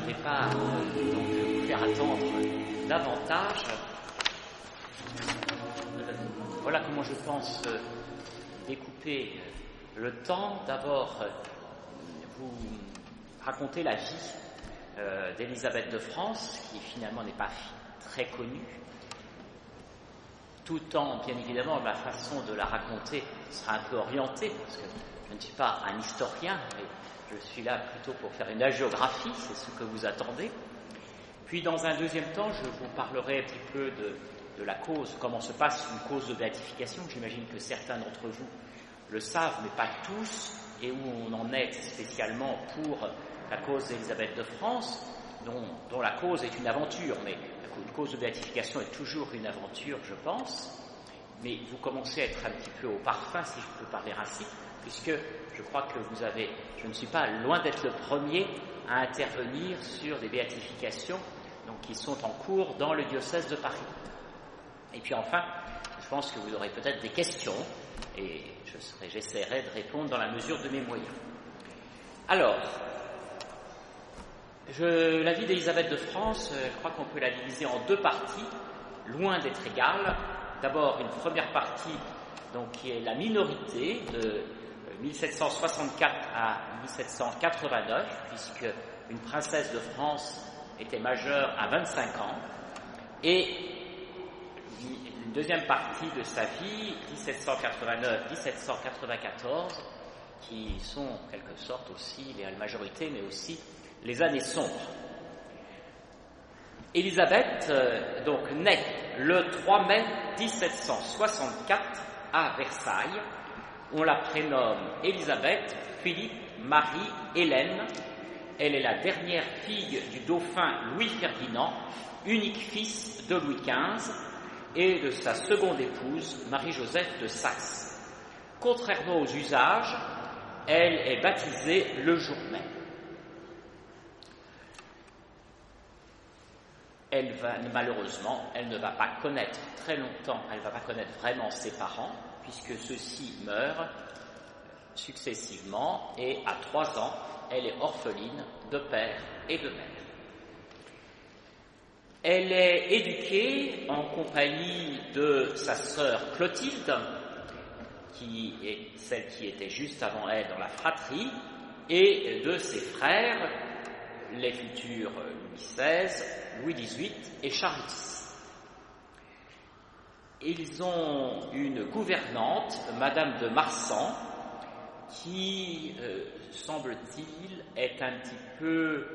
ne vais pas donc vous faire attendre davantage. Voilà comment je pense découper le temps. D'abord, vous raconter la vie d'Élisabeth de France, qui finalement n'est pas très connue, tout en, bien évidemment, la façon de la raconter sera un peu orientée, parce que je ne suis pas un historien, mais je suis là plutôt pour faire une hagiographie, c'est ce que vous attendez. Puis dans un deuxième temps, je vous parlerai un petit peu de la cause, comment se passe une cause de béatification. J'imagine que certains d'entre vous le savent, mais pas tous, et où on en est spécialement pour la cause d'Élisabeth de France, dont la cause est une aventure, mais une cause de béatification est toujours une aventure, je pense, mais vous commencez à être un petit peu au parfum, si je peux parler ainsi, puisque je crois que je ne suis pas loin d'être le premier à intervenir sur des béatifications donc, qui sont en cours dans le diocèse de Paris. Et puis enfin, je pense que vous aurez peut-être des questions, et j'essaierai de répondre dans la mesure de mes moyens. Alors, la vie d'Élisabeth de France, je crois qu'on peut la diviser en deux parties, loin d'être égales. D'abord, une première partie donc, qui est la minorité de 1764 à 1789, puisque une princesse de France était majeure à 25 ans, et une deuxième partie de sa vie, 1789-1794, qui sont en quelque sorte aussi la majorité, mais aussi les années sombres. Élisabeth donc naît le 3 mai 1764 à Versailles. On la prénomme Élisabeth Philippe Marie Hélène. Elle est la dernière fille du dauphin Louis-Ferdinand, unique fils de Louis XV, et de sa seconde épouse, Marie-Joseph de Saxe. Contrairement aux usages, elle est baptisée le jour même. Malheureusement, elle ne va pas connaître très longtemps, elle ne va pas connaître vraiment ses parents, puisque ceux-ci meurent successivement, et à 3 ans, elle est orpheline de père et de mère. Elle est éduquée en compagnie de sa sœur Clotilde, qui est celle qui était juste avant elle dans la fratrie, et de ses frères, les futurs Louis XVI, Louis XVIII et Charles X. Ils ont une gouvernante, Madame de Marsan, qui, semble-t-il, est un petit peu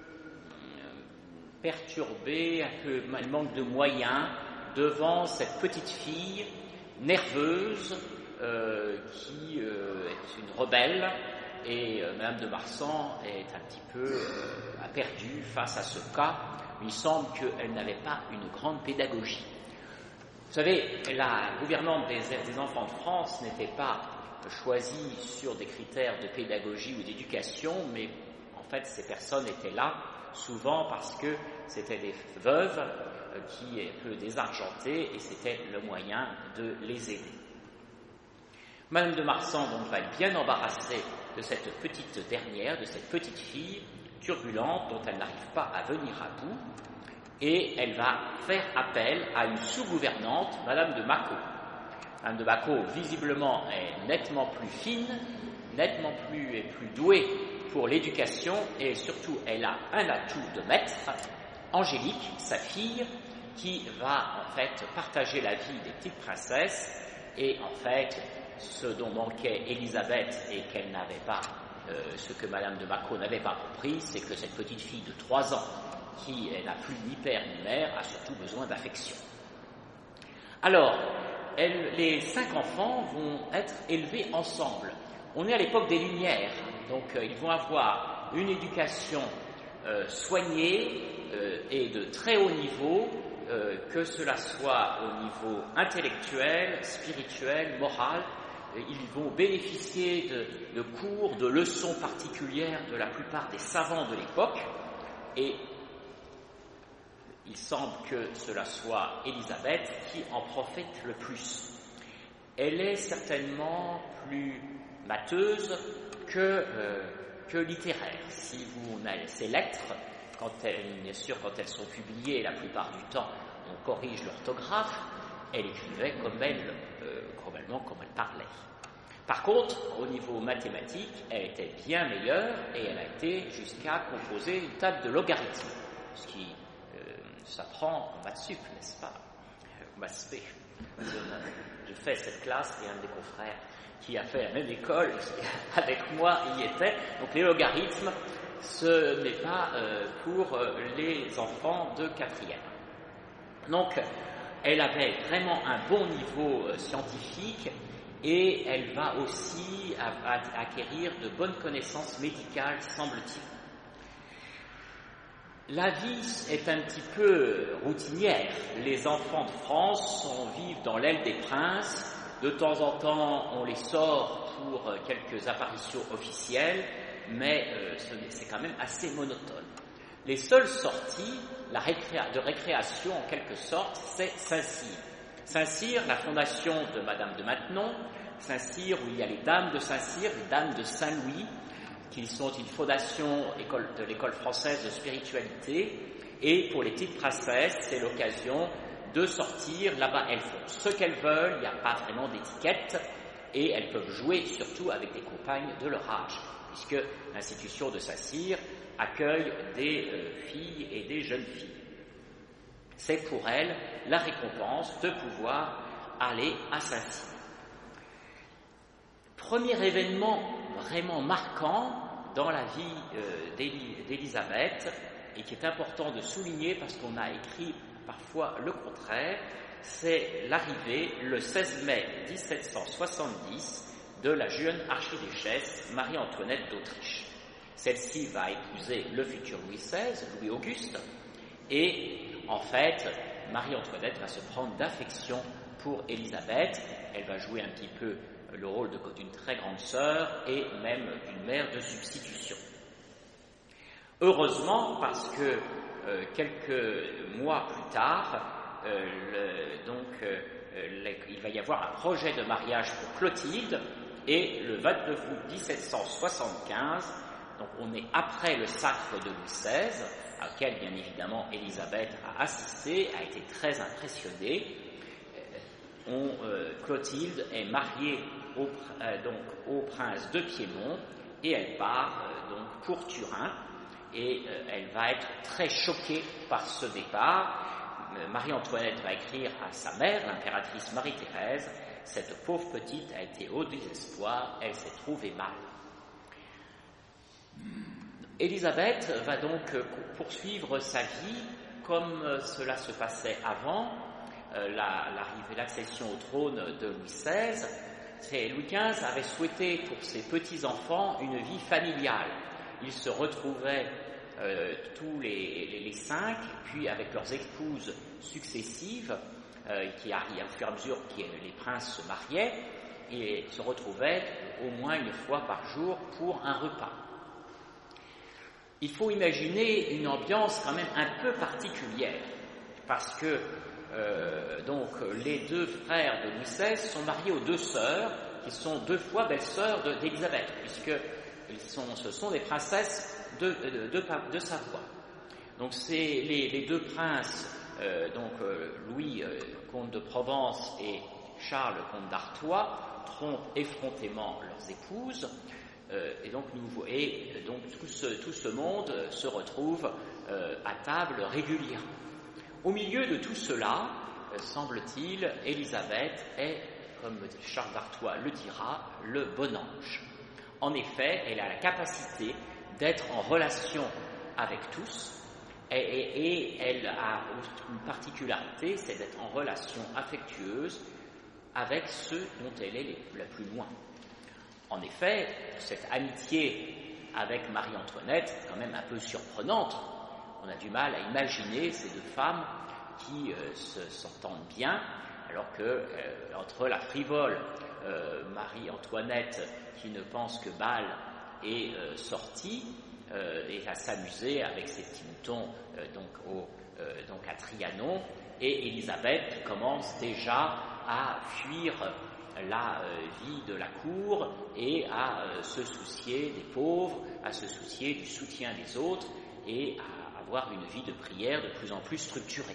perturbée, elle manque de moyens devant cette petite fille nerveuse qui est une rebelle, et Madame de Marsan est un petit peu perdue face à ce cas. Il semble qu'elle n'avait pas une grande pédagogie. Vous savez, la gouvernante des enfants de France n'était pas choisie sur des critères de pédagogie ou d'éducation, mais en fait ces personnes étaient là souvent parce que c'était des veuves qui étaient un peu désargentées, et c'était le moyen de les aider. Madame de Marsan donc va être bien embarrassée de cette petite dernière, de cette petite fille turbulente dont elle n'arrive pas à venir à bout, et elle va faire appel à une sous-gouvernante, Madame de Macot. Madame de Macot, visiblement, est nettement plus fine, nettement plus douée pour l'éducation, et surtout, elle a un atout de maître, Angélique, sa fille, qui va en fait partager la vie des petites princesses, et en fait, ce dont manquait Élisabeth et qu'elle n'avait pas, ce que Madame de Macot n'avait pas compris, c'est que cette petite fille de 3 ans, qui n'a plus ni père ni mère, a surtout besoin d'affection. Alors, les 5 enfants vont être élevés ensemble. On est à l'époque des Lumières, donc ils vont avoir une éducation soignée et de très haut niveau, que cela soit au niveau intellectuel, spirituel, moral. Ils vont bénéficier de cours, de leçons particulières de la plupart des savants de l'époque, et il semble que cela soit Élisabeth qui en profite le plus. Elle est certainement plus mateuse que littéraire. Si vous avez ses lettres, bien sûr, quand elles sont publiées, la plupart du temps, on corrige l'orthographe. Elle écrivait probablement comme elle parlait. Par contre, au niveau mathématique, elle était bien meilleure et elle a été jusqu'à composer une table de logarithmes, ce qui s'apprend en maths sup, n'est-ce pas, maths P. Je fais cette classe et un des confrères qui a fait la même école avec moi y était. Donc les logarithmes, ce n'est pas pour les enfants de 4e. Donc elle avait vraiment un bon niveau scientifique et elle va aussi acquérir de bonnes connaissances médicales, semble-t-il. La vie est un petit peu routinière. Les enfants de France vivent dans l'aile des princes. De temps en temps, on les sort pour quelques apparitions officielles, mais c'est quand même assez monotone. Les seules sorties de récréation, en quelque sorte, c'est Saint-Cyr. Saint-Cyr, la fondation de Madame de Maintenon, Saint-Cyr où il y a les dames de Saint-Cyr, les dames de Saint-Louis, qui sont une fondation de l'école française de spiritualité, et pour les petites princesses, c'est l'occasion de sortir. Là-bas, elles font ce qu'elles veulent, il n'y a pas vraiment d'étiquette, et elles peuvent jouer surtout avec des compagnes de leur âge, puisque l'institution de Saint-Cyr accueille des filles et des jeunes filles. C'est pour elles la récompense de pouvoir aller à Saint-Cyr. Premier événement vraiment marquant dans la vie d'Élisabeth, et qui est important de souligner parce qu'on a écrit parfois le contraire, c'est l'arrivée le 16 mai 1770 de la jeune archiduchesse Marie-Antoinette d'Autriche. Celle-ci va épouser le futur Louis XVI, Louis-Auguste, et en fait, Marie-Antoinette va se prendre d'affection pour Élisabeth. Elle va jouer un petit peu le rôle d'une très grande sœur et même d'une mère de substitution. Heureusement, parce que quelques mois plus tard, il va y avoir un projet de mariage pour Clotilde, et le 29 août 1775, donc on est après le sacre de Louis XVI, auquel bien évidemment Élisabeth a assisté, a été très impressionnée. Clotilde est mariée au prince de Piémont, et elle part donc pour Turin, et elle va être très choquée par ce départ. Marie-Antoinette va écrire à sa mère, l'impératrice Marie-Thérèse: « Cette pauvre petite a été au désespoir, elle s'est trouvée mal. » Élisabeth va donc poursuivre sa vie comme cela se passait avant l'accession au trône de Louis XVI. Louis XV avait souhaité pour ses petits-enfants une vie familiale. Ils se retrouvaient tous les 5, puis avec leurs épouses successives, qui arrivent au fur et à mesure que les princes se mariaient, et se retrouvaient au moins une fois par jour pour un repas. Il faut imaginer une ambiance quand même un peu particulière, parce que les deux frères de Louis XVI sont mariés aux deux sœurs, qui sont 2 fois belles-sœurs d'Élisabeth, puisque ce sont des princesses de Savoie. Donc c'est les 2 princes, Louis, comte de Provence, et Charles, comte d'Artois, trompent effrontément leurs épouses, et donc tout ce monde se retrouve à table régulièrement. Au milieu de tout cela, semble-t-il, Élisabeth est, comme Charles d'Artois le dira, le bon ange. En effet, elle a la capacité d'être en relation avec tous, et elle a une particularité, c'est d'être en relation affectueuse avec ceux dont elle est la plus loin. En effet, cette amitié avec Marie-Antoinette est quand même un peu surprenante. On a du mal à imaginer ces 2 femmes qui s'entendent bien, alors que entre la frivole Marie-Antoinette, qui ne pense que bal et sortie, et à s'amuser avec ses petits moutons à Trianon, et Élisabeth qui commence déjà à fuir la vie de la cour et à se soucier des pauvres, à se soucier du soutien des autres, et à avoir une vie de prière de plus en plus structurée.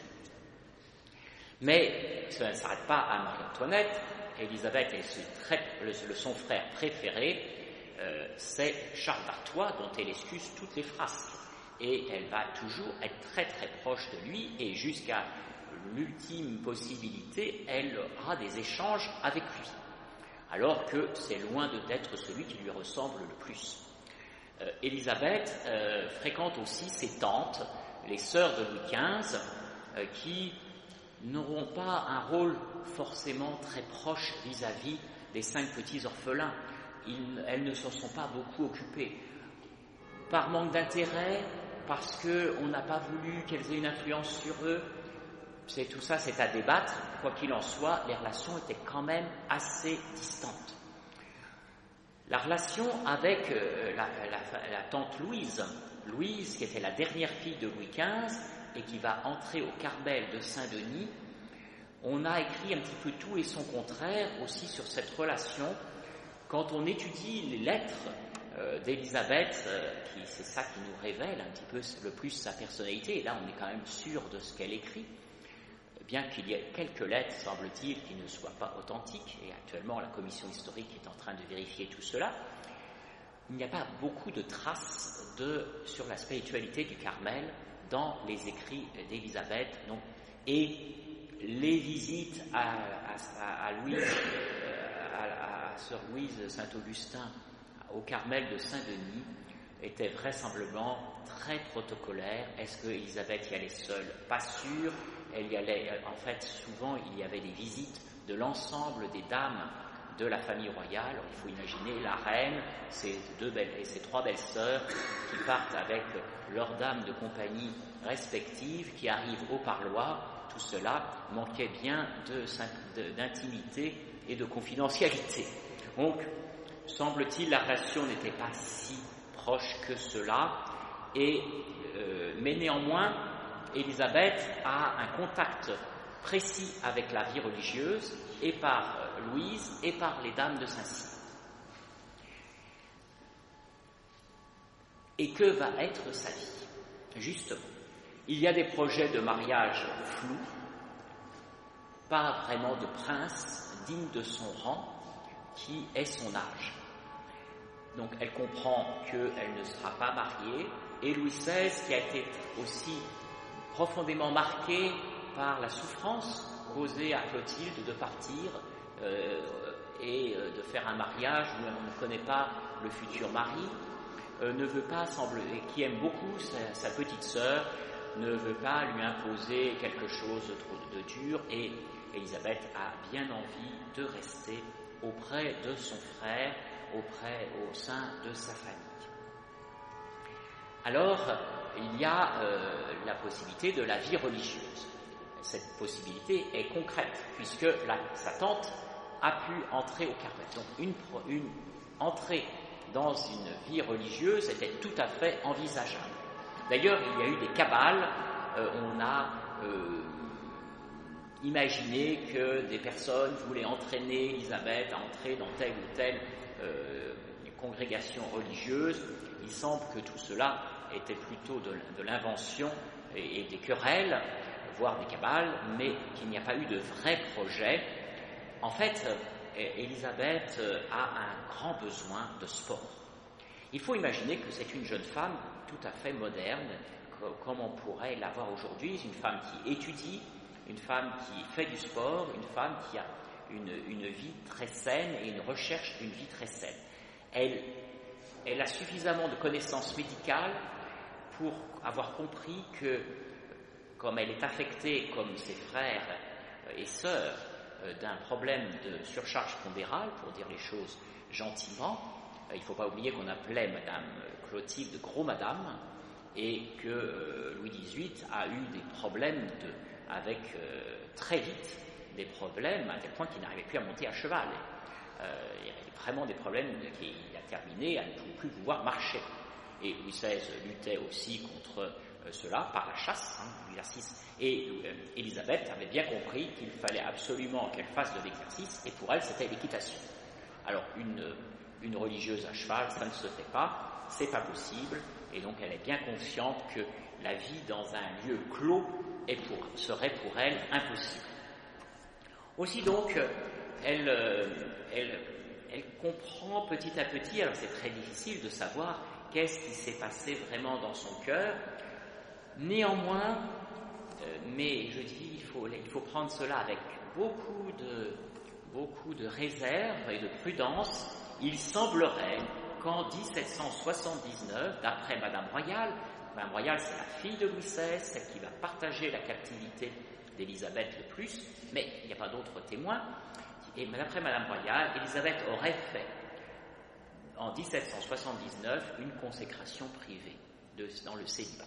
Mais ça ne s'arrête pas à Marie-Antoinette. Élisabeth et son frère préféré, c'est Charles d'Artois, dont elle excuse toutes les frasques. Et elle va toujours être très très proche de lui, et jusqu'à l'ultime possibilité, elle aura des échanges avec lui, alors que c'est loin d'être celui qui lui ressemble le plus. Élisabeth fréquente aussi ses tantes, les sœurs de Louis XV, qui n'auront pas un rôle forcément très proche vis-à-vis des 5 petits orphelins. Elles ne s'en sont pas beaucoup occupées. Par manque d'intérêt, parce qu'on n'a pas voulu qu'elles aient une influence sur eux, tout ça, c'est à débattre. Quoi qu'il en soit, les relations étaient quand même assez distantes. La relation avec la tante Louise, qui était la dernière fille de Louis XV et qui va entrer au Carmel de Saint-Denis, on a écrit un petit peu tout et son contraire aussi sur cette relation. Quand on étudie les lettres d'Élisabeth, c'est ça qui nous révèle un petit peu le plus sa personnalité, et là on est quand même sûr de ce qu'elle écrit, bien qu'il y ait quelques lettres, semble-t-il, qui ne soient pas authentiques, et actuellement la commission historique est en train de vérifier tout cela. Il n'y a pas beaucoup de traces sur la spiritualité du Carmel dans les écrits d'Élisabeth, et les visites à sœur Louise Saint-Augustin au Carmel de Saint-Denis étaient vraisemblablement très protocolaires. Est-ce que Élisabeth y allait seule? Pas sûr. Elle y allait, en fait, souvent il y avait des visites de l'ensemble des dames de la famille royale. Alors, il faut imaginer la reine, ses 3 belles sœurs qui partent avec leurs dames de compagnie respectives, qui arrivent au parloir. Tout cela manquait bien d'intimité et de confidentialité. Donc, semble-t-il, la relation n'était pas si proche que cela, mais néanmoins, Élisabeth a un contact précis avec la vie religieuse, et par Louise et par les dames de Saint-Cyr. Et que va être sa vie? Justement, il y a des projets de mariage flous, pas vraiment de prince digne de son rang, qui est son âge. Donc elle comprend qu'elle ne sera pas mariée, et Louis XVI, qui a été aussi profondément marqué par la souffrance causée à Clotilde de partir et de faire un mariage où on ne connaît pas le futur mari, ne veut pas, qui aime beaucoup sa petite sœur, ne veut pas lui imposer quelque chose de dur, et Élisabeth a bien envie de rester auprès de son frère, au sein de sa famille. Alors, il y a la possibilité de la vie religieuse. Cette possibilité est concrète, puisque sa tante a pu entrer au Carmel. Donc une entrée dans une vie religieuse était tout à fait envisageable. D'ailleurs, il y a eu des cabales, on a imaginé que des personnes voulaient entraîner Élisabeth à entrer dans telle ou telle congrégation religieuse. Il semble que tout cela était plutôt de l'invention et des querelles, voire des cabales, mais qu'il n'y a pas eu de vrai projet. En fait, Élisabeth a un grand besoin de sport. Il faut imaginer que c'est une jeune femme tout à fait moderne, comme on pourrait l'avoir aujourd'hui, une femme qui étudie, une femme qui fait du sport, une femme qui a une vie très saine et une recherche d'une vie très saine. Elle a suffisamment de connaissances médicales pour avoir compris que, comme elle est affectée, comme ses frères et sœurs, d'un problème de surcharge pondérale, pour dire les choses gentiment, il ne faut pas oublier qu'on appelait Madame Clotilde Gros Madame, et que Louis XVIII a eu des problèmes avec très vite des problèmes à tel point qu'il n'arrivait plus à monter à cheval. Il y avait vraiment des problèmes qu'il a terminé à ne plus pouvoir marcher. Et Louis XVI luttait aussi contre cela par la chasse, l'exercice. Et Élisabeth avait bien compris qu'il fallait absolument qu'elle fasse de l'exercice, et pour elle c'était l'équitation. Alors une religieuse à cheval, ça ne se fait pas, c'est pas possible, et donc elle est bien consciente que la vie dans un lieu clos serait pour elle impossible. Aussi donc, elle comprend petit à petit, alors c'est très difficile de savoir qu'est-ce qui s'est passé vraiment dans son cœur, néanmoins, mais je dis, il faut prendre cela avec beaucoup de réserve et de prudence. Il semblerait qu'en 1779, d'après Madame Royal c'est la fille de Louis XVI, celle qui va partager la captivité d'Élisabeth le plus, mais il n'y a pas d'autres témoins, et d'après Madame Royal, Élisabeth aurait fait en 1779 une consécration privée dans le célibat.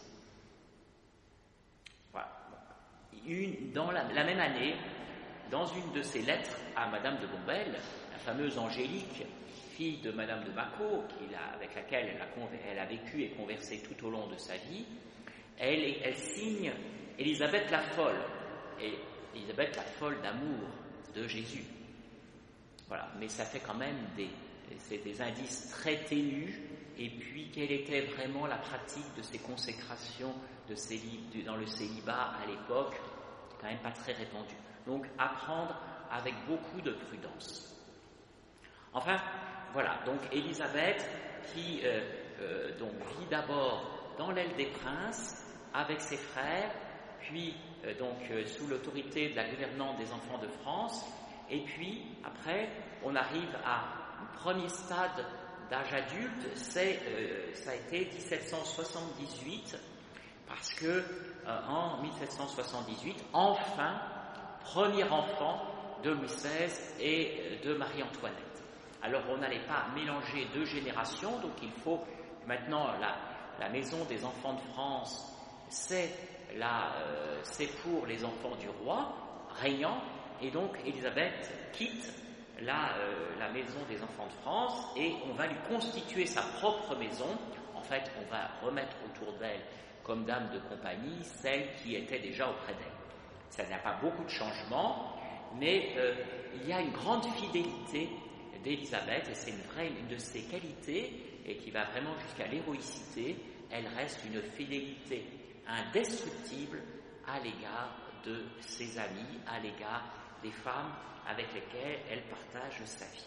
Voilà. Dans la même année, dans une de ses lettres à Madame de Bombelles, la fameuse Angélique, fille de Madame de Macault, avec laquelle elle a vécu et conversé tout au long de sa vie, elle signe Élisabeth la folle, et Élisabeth la folle d'amour de Jésus. Voilà, mais ça fait quand même des indices très ténus, et puis quelle était vraiment la pratique de ces consécrations dans le célibat à l'époque, quand même pas très répandu. Donc apprendre avec beaucoup de prudence. Enfin, voilà, donc Élisabeth qui donc vit d'abord dans l'aile des princes avec ses frères, puis sous l'autorité de la gouvernante des enfants de France, et puis après on arrive à un premier stade d'âge adulte, ça a été 1778, parce que en 1778, enfin, premier enfant de Louis XVI et de Marie-Antoinette. Alors on n'allait pas mélanger deux générations, donc il faut maintenant la maison des enfants de France, c'est pour les enfants du roi régnant, et donc Élisabeth quitte la maison des enfants de France et on va lui constituer sa propre maison. En fait, on va remettre autour d'elle comme dame de compagnie celle qui était déjà auprès d'elle. Ça n'a pas beaucoup de changements, mais il y a une grande fidélité d'Élisabeth, et c'est une de ses qualités, et qui va vraiment jusqu'à l'héroïcité. Elle reste une fidélité indestructible à l'égard de ses amis, à l'égard des femmes avec lesquelles elle partage sa vie.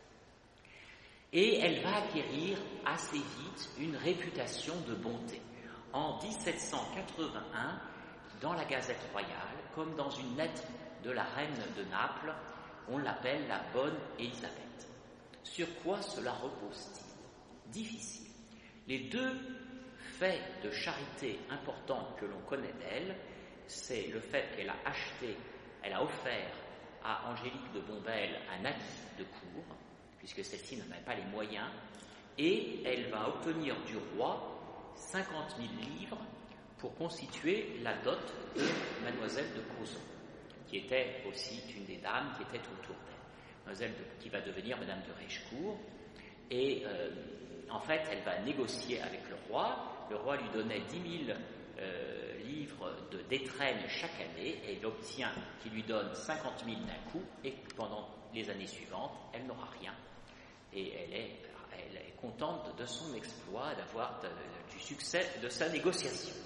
Et elle va acquérir assez vite une réputation de bonté. En 1781, dans la Gazette royale, comme dans une lettre de la reine de Naples, on l'appelle la bonne Élisabeth. Sur quoi cela repose-t-il ? Difficile. Les deux faits de charité importants que l'on connaît d'elle, c'est le fait qu'elle a offert à Angélique de Bombelles un habit de cour, puisque celle-ci n'en avait pas les moyens, et elle va obtenir du roi 50 000 livres pour constituer la dot de Mademoiselle de Crozon, qui était aussi une des dames qui était autour d'elle. Mademoiselle qui va devenir Madame de Raigecourt, et en fait elle va négocier avec le roi lui donnait 10 000 livres d'étrennes chaque année, et il obtient qu'il lui donne 50 000 d'un coup, et pendant les années suivantes elle n'aura rien, et elle est contente de son exploit, d'avoir du succès de sa négociation.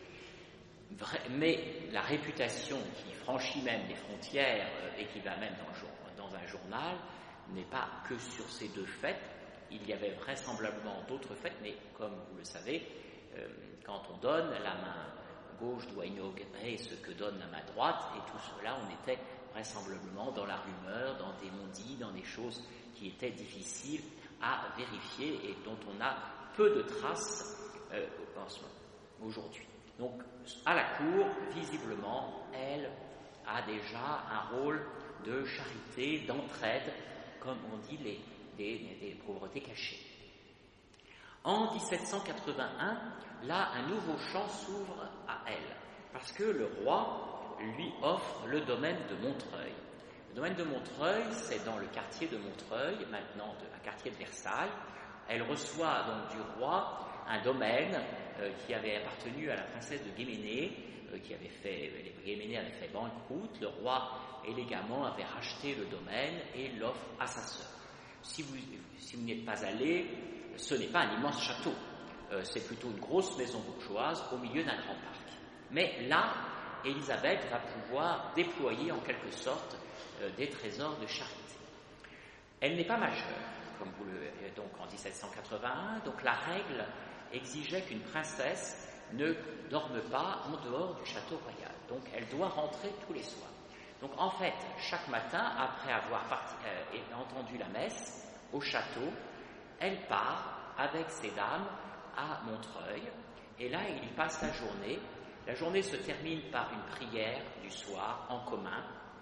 Mais la réputation qui franchit même les frontières et qui va même dans un journal n'est pas que sur ces deux faits. Il y avait vraisemblablement d'autres faits, mais comme vous le savez, quand on donne, la main gauche doit inaugurer ce que donne la main droite, et tout cela, on était vraisemblablement dans la rumeur, dans des non-dits, dans des choses qui étaient difficiles à vérifier et dont on a peu de traces aujourd'hui. Donc, à la cour, visiblement, elle a déjà un rôle de charité, d'entraide, comme on dit, des pauvretés cachées. En 1781, là, un nouveau champ s'ouvre à elle, parce que le roi lui offre le domaine de Montreuil. Le domaine de Montreuil, c'est dans le quartier de Montreuil, maintenant un quartier de Versailles. Elle reçoit donc du roi un domaine qui avait appartenu à la princesse de Guéménée, les Guéménée avaient fait banqueroute. Le roi élégamment avait racheté le domaine et l'offre à sa sœur. Si vous n'y êtes pas allé, ce n'est pas un immense château. c'est plutôt une grosse maison bourgeoise au milieu d'un grand parc. Mais là, Élisabeth va pouvoir déployer en quelque sorte des trésors de charité. Elle n'est pas majeure, donc en 1781, donc la règle exigeait qu'une princesse ne dorme pas en dehors du château royal. Donc elle doit rentrer tous les soirs. Donc en fait, chaque matin, après avoir entendu la messe au château, elle part avec ses dames à Montreuil, et là il y passe la journée. La journée se termine par une prière du soir en commun,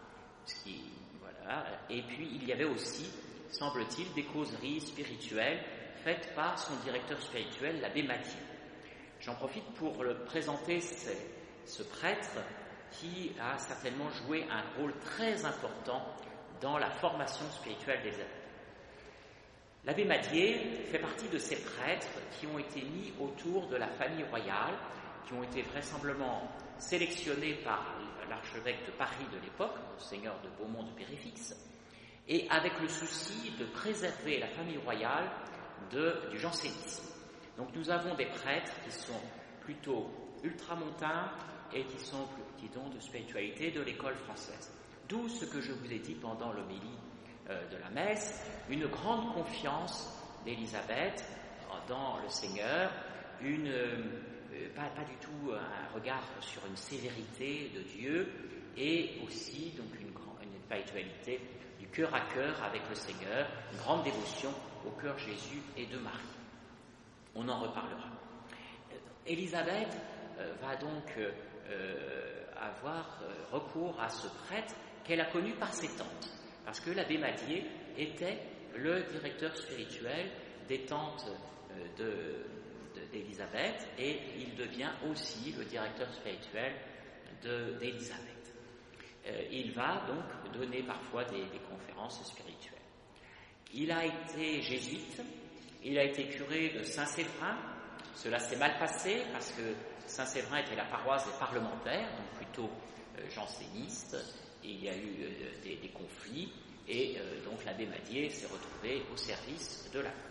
et puis il y avait aussi, semble-t-il, des causeries spirituelles faites par son directeur spirituel, l'abbé Mathieu. J'en profite pour le présenter ce prêtre qui a certainement joué un rôle très important dans la formation spirituelle des adeptes. L'abbé Mathieu fait partie de ces prêtres qui ont été mis autour de la famille royale, qui ont été vraisemblablement sélectionnés par l'archevêque de Paris de l'époque, Monseigneur de Beaumont de Péréfixe, et avec le souci de préserver la famille royale du jansénisme. Donc nous avons des prêtres qui sont plutôt ultramontains et qui sont petits dons de spiritualité de l'école française. D'où ce que je vous ai dit pendant l'homélie de la messe, une grande confiance d'Élisabeth dans le Seigneur, pas du tout un regard sur une sévérité de Dieu, et aussi donc une spiritualité du cœur à cœur avec le Seigneur, une grande dévotion au cœur Jésus et de Marie. On en reparlera. Élisabeth va donc avoir recours à ce prêtre qu'elle a connu par ses tantes, parce que l'abbé Mathieu était le directeur spirituel des tantes d'Élisabeth, et il devient aussi le directeur spirituel d'Élisabeth. Il va donc donner parfois des conférences spirituelles. Il a été jésuite, il a été curé de Saint-Séverin. Cela s'est mal passé parce que Saint-Séverin était la paroisse des parlementaires, donc plutôt janséniste, et il y a eu des conflits, et donc l'abbé Mathieu s'est retrouvé au service de la cour.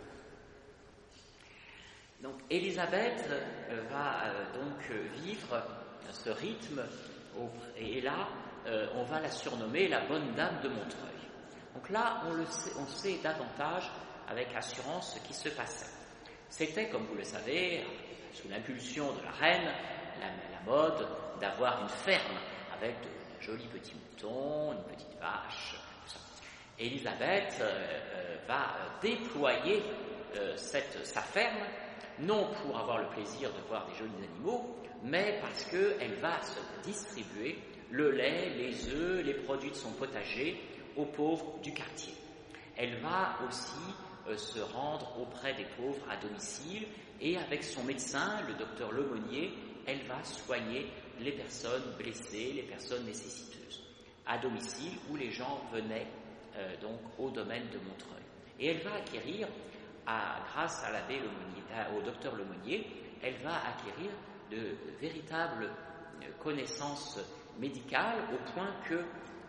Donc Élisabeth va donc vivre ce rythme, et là on va la surnommer la bonne dame de Montreuil. Donc là on sait davantage avec assurance ce qui se passait. C'était, comme vous le savez, sous l'impulsion de la reine, la mode d'avoir une ferme avec de jolis petits moutons, une petite vache, tout ça. Élisabeth va déployer sa ferme, non pour avoir le plaisir de voir des jolis animaux, mais parce qu'elle va se distribuer le lait, les œufs, les produits de son potager aux pauvres du quartier. Elle va aussi se rendre auprès des pauvres à domicile, et avec son médecin, le docteur Lemonnier, elle va soigner les personnes blessées, les personnes nécessiteuses, à domicile où les gens venaient donc au domaine de Montreuil. Et elle va acquérir, grâce à l'abbé Lemonnier, au docteur Lemonnier, elle va acquérir de véritables connaissances médicales, au point que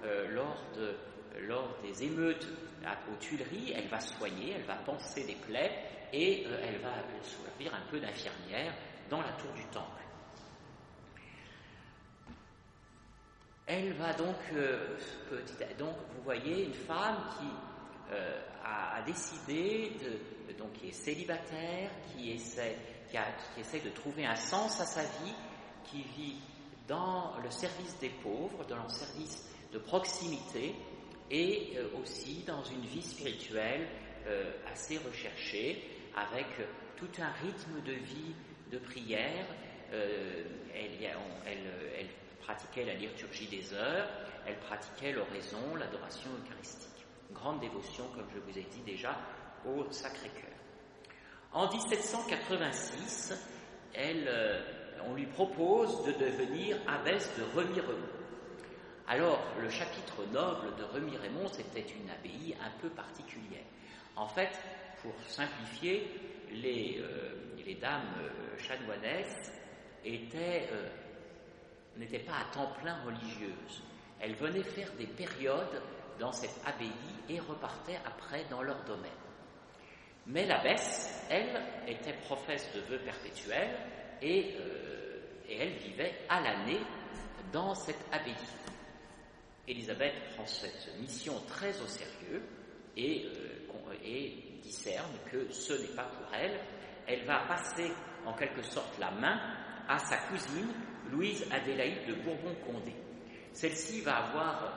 lors des émeutes aux Tuileries, elle va soigner, elle va panser des plaies, et elle va servir un peu d'infirmière dans la tour du Temple. Elle va donc, donc vous voyez, une femme qui a décidé, donc qui est célibataire, qui essaie de trouver un sens à sa vie, qui vit dans le service des pauvres, dans le service de proximité, et aussi dans une vie spirituelle assez recherchée, avec tout un rythme de vie de prière. Elle pratiquait la liturgie des heures, elle pratiquait l'oraison, l'adoration eucharistique. Une grande dévotion, comme je vous ai dit déjà, au Sacré-Cœur. En 1786, on lui propose de devenir abbesse de Remiremont. Alors, le chapitre noble de Remiremont, c'était une abbaye un peu particulière. En fait, pour simplifier, les dames chanoinesses n'étaient pas à temps plein religieuses. Elles venaient faire des périodes dans cette abbaye et repartaient après dans leur domaine. Mais l'abbesse, elle, était professe de vœux perpétuels et elle vivait à l'année dans cette abbaye. Élisabeth prend cette mission très au sérieux et discerne que ce n'est pas pour elle. Elle va passer en quelque sorte la main à sa cousine Louise Adélaïde de Bourbon-Condé. Celle-ci va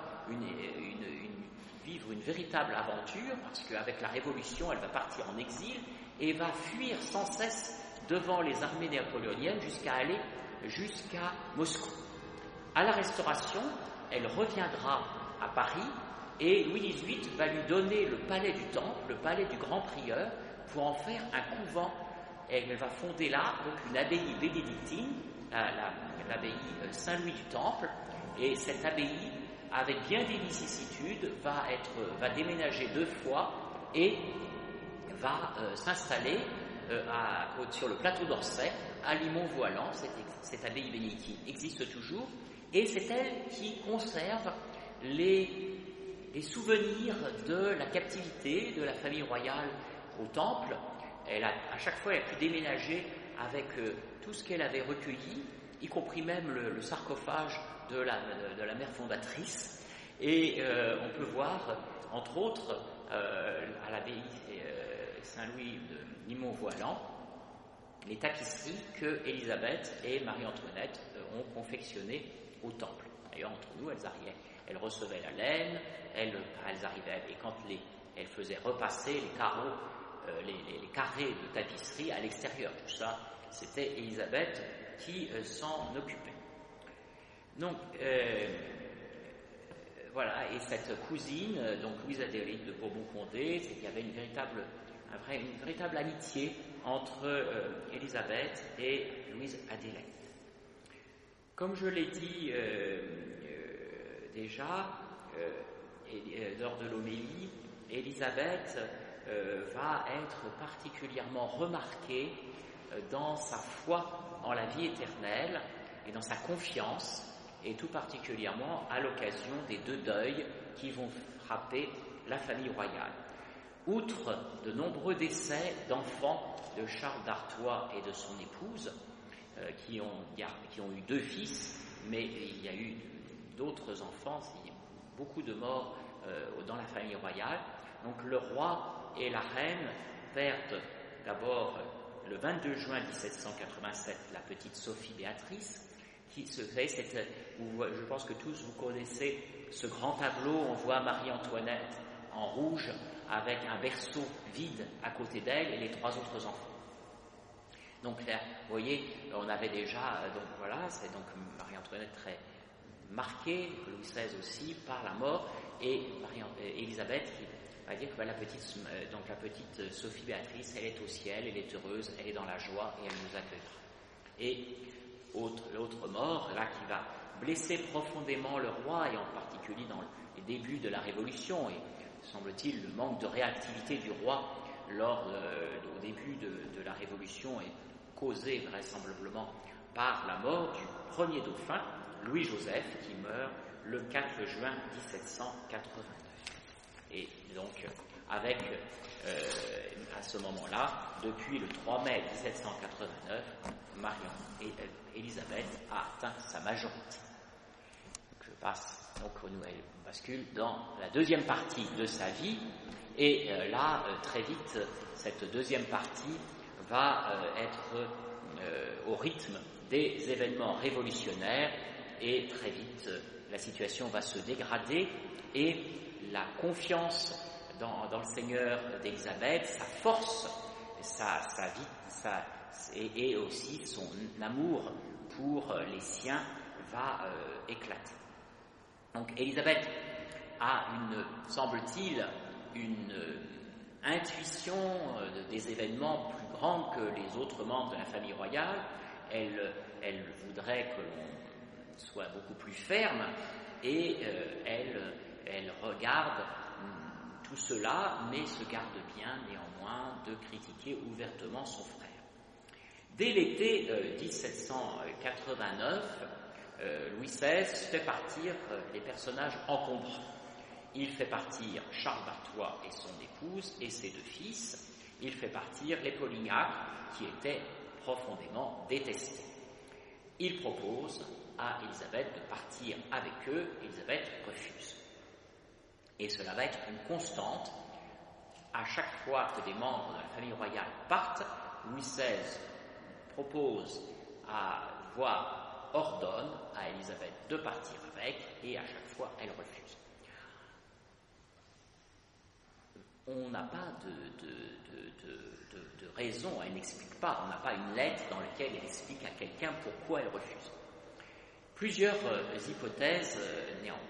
vivre une véritable aventure parce qu'avec la Révolution, elle va partir en exil et va fuir sans cesse devant les armées napoléoniennes jusqu'à Moscou. À la Restauration, elle reviendra à Paris et Louis XVIII va lui donner le palais du Temple, le palais du Grand Prieur, pour en faire un couvent. Elle va fonder là donc une abbaye bénédictine, l'abbaye Saint-Louis du Temple, et cette abbaye, avec bien des vicissitudes, va déménager 2 fois et va s'installer sur le plateau d'Orsay, à Limont-Voilan. Cette abbaye bénédictine existe toujours, et c'est elle qui conserve les souvenirs de la captivité de la famille royale au Temple. À chaque fois, elle a pu déménager avec tout ce qu'elle avait recueilli, y compris même le sarcophage de la mère fondatrice. Et on peut voir, entre autres, à l'abbaye Saint-Louis de Limont-Voilan, les tapisseries que Élisabeth et Marie-Antoinette ont confectionnées au Temple. D'ailleurs, entre nous, elles recevaient la laine, elles arrivaient, et quand elles faisaient repasser les carreaux, les carrés de tapisserie à l'extérieur. Tout ça, c'était Élisabeth qui s'en occupait. Donc, voilà, et cette cousine, donc Louise Adélaïde de Bourbon-Condé, il y avait une véritable amitié entre Élisabeth et Louise Adélaïde. Comme je l'ai dit déjà, lors de l'homélie, Élisabeth va être particulièrement remarquée dans sa foi en la vie éternelle et dans sa confiance, et tout particulièrement à l'occasion des 2 deuils qui vont frapper la famille royale. Outre de nombreux décès d'enfants de Charles d'Artois et de son épouse, qui ont eu 2 fils, mais il y a eu d'autres enfants, beaucoup de morts dans la famille royale. Donc le roi et la reine perdent d'abord le 22 juin 1787 la petite Sophie Béatrice, je pense que tous vous connaissez ce grand tableau, on voit Marie-Antoinette en rouge avec un berceau vide à côté d'elle et les 3 autres enfants. Donc là, vous voyez, on avait déjà, donc voilà, c'est donc Marie-Antoinette très marquée, Louis XVI aussi, par la mort, et Élisabeth qui va dire que la petite Sophie Béatrice, elle est au ciel, elle est heureuse, elle est dans la joie et elle nous accueillera. Et l'autre mort, là, qui va blesser profondément le roi, et en particulier dans les débuts de la Révolution, et semble-t-il le manque de réactivité du roi au début de la Révolution est causé vraisemblablement par la mort du premier dauphin, Louis-Joseph, qui meurt le 4 juin 1789. Et donc, avec, à ce moment-là, depuis le 3 mai 1789, Élisabeth a atteint sa majorité. Je passe, donc elle bascule dans la 2e partie de sa vie, et là, très vite, cette 2e partie va être au rythme des événements révolutionnaires, et très vite, la situation va se dégrader, et la confiance dans le Seigneur d'Élisabeth, sa force, sa vie, et aussi son amour pour les siens va éclater. Donc Élisabeth a semble-t-il, une intuition des événements plus grande que les autres membres de la famille royale. Elle voudrait que l'on soit beaucoup plus ferme, et elle regarde tout cela, mais se garde bien néanmoins de critiquer ouvertement son frère. Dès l'été 1789, Louis XVI fait partir les personnages encombrants. Il fait partir Charles d'Artois et son épouse et ses 2 fils. Il fait partir les Polignac, qui étaient profondément détestés. Il propose à Élisabeth de partir avec eux. Élisabeth refuse. Et cela va être une constante. À chaque fois que des membres de la famille royale partent, Louis XVI propose ordonne à Élisabeth de partir avec, et à chaque fois elle refuse. On n'a pas de raison, elle n'explique pas, on n'a pas une lettre dans laquelle elle explique à quelqu'un pourquoi elle refuse. Plusieurs hypothèses néanmoins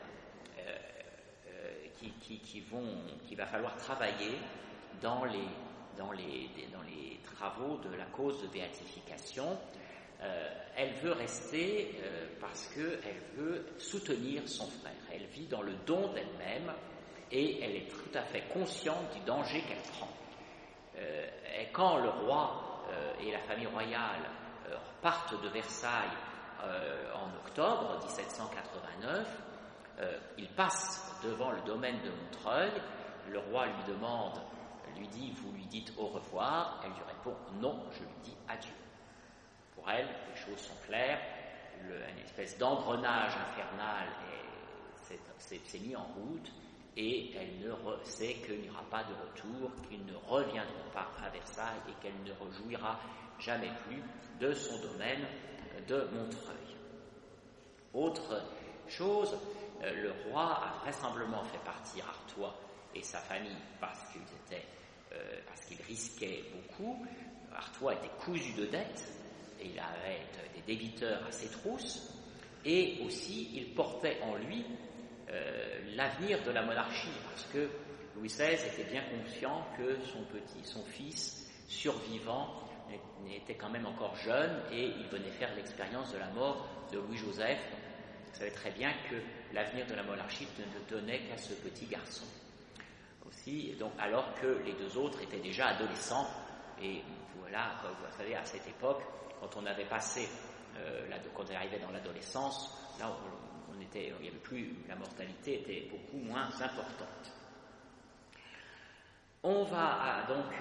qu'il va falloir travailler dans les travaux de la cause de béatification. Elle veut rester parce qu'elle veut soutenir son frère. Elle vit dans le don d'elle-même et elle est tout à fait consciente du danger qu'elle prend. Et quand le roi et la famille royale partent de Versailles en octobre 1789, ils passent devant le domaine de Montreuil. Le roi lui dit, vous lui dites au revoir. Elle lui répond, non, je lui dis adieu. Pour elle, les choses sont claires, une espèce d'engrenage infernal s'est mis en route et elle sait qu'il n'y aura pas de retour, qu'ils ne reviendront pas à Versailles et qu'elle ne rejouira jamais plus de son domaine de Montreuil. Autre chose, le roi a vraisemblablement fait partir Artois et sa famille parce qu'ils risquaient beaucoup. Artois était cousu de dettes et il avait des débiteurs à ses trousses, et aussi il portait en lui l'avenir de la monarchie, parce que Louis XVI était bien conscient que son fils survivant était quand même encore jeune et il venait faire l'expérience de la mort de Louis-Joseph. Il savait très bien que l'avenir de la monarchie ne tenait qu'à ce petit garçon. Aussi, donc, alors que les deux autres étaient déjà adolescents, et voilà, vous savez, à cette époque, quand on avait passé, quand on arrivait dans l'adolescence, là, il y avait plus, la mortalité était beaucoup moins importante. On va donc,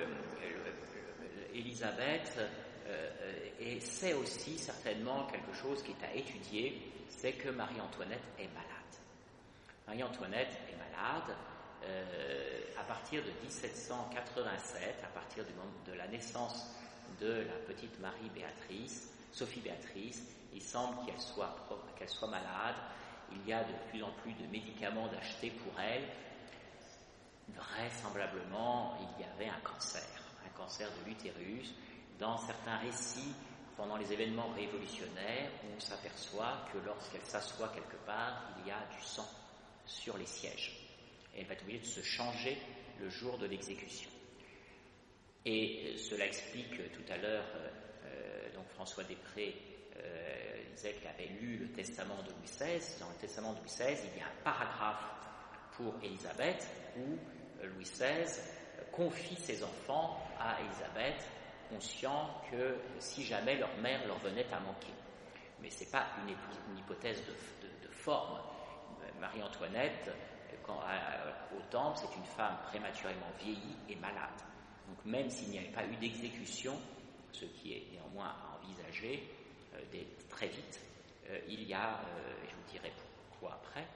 Élisabeth, et c'est aussi certainement quelque chose qui est à étudier, c'est que Marie-Antoinette est malade. Marie-Antoinette est malade à partir de 1787, à partir du moment de la naissance de la petite Sophie Béatrice. Il semble qu'elle soit malade. Il y a de plus en plus de médicaments d'acheter pour elle. Vraisemblablement, il y avait un cancer de l'utérus. Dans certains récits, pendant les événements révolutionnaires, on s'aperçoit que lorsqu'elle s'assoit quelque part, il y a du sang sur les sièges. Et elle va être obligée de se changer le jour de l'exécution. Et cela explique tout à l'heure, donc François Després disait qu'il avait lu le testament de Louis XVI. Dans le testament de Louis XVI, il y a un paragraphe pour Élisabeth où Louis XVI confie ses enfants à Élisabeth, conscient que si jamais leur mère leur venait à manquer. Mais ce n'est pas une hypothèse de forme. Marie-Antoinette, au temple, c'est une femme prématurément vieillie et malade. Donc même s'il n'y avait pas eu d'exécution, ce qui est néanmoins à envisager très vite, il y a, je vous dirai pourquoi après,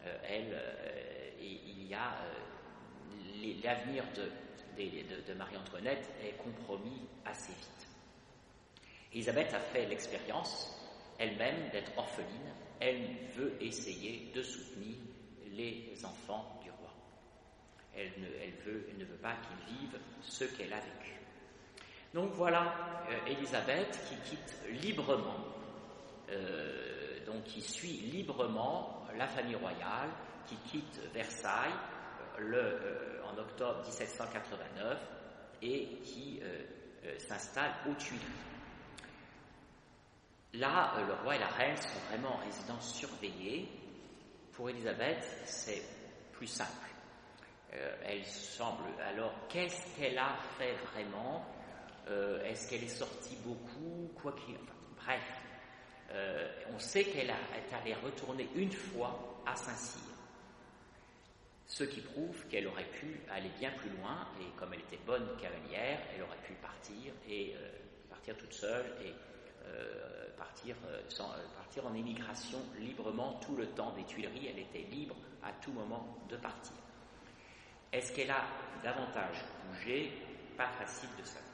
il y a l'avenir de Marie-Antoinette est compromis assez vite. Élisabeth a fait l'expérience elle-même d'être orpheline. Elle veut essayer de soutenir les enfants du roi. Elle ne veut pas qu'ils vivent ce qu'elle a vécu. Donc voilà Élisabeth qui quitte librement, donc qui suit librement la famille royale, qui quitte Versailles en octobre 1789 et qui s'installe aux Tuileries. Là, le roi et la reine sont vraiment en résidence surveillée. Pour Élisabeth, c'est plus simple. Elle semble, alors, qu'est-ce qu'elle a fait vraiment ? Est-ce qu'elle est sortie beaucoup ? Bref, on sait qu'elle est allée retourner une fois à Saint-Cyr. Ce qui prouve qu'elle aurait pu aller bien plus loin, et comme elle était bonne cavalière, elle aurait pu partir toute seule et partir en émigration librement tout le temps des Tuileries. Elle était libre à tout moment de partir. Est-ce qu'elle a davantage bougé? Pas facile de savoir.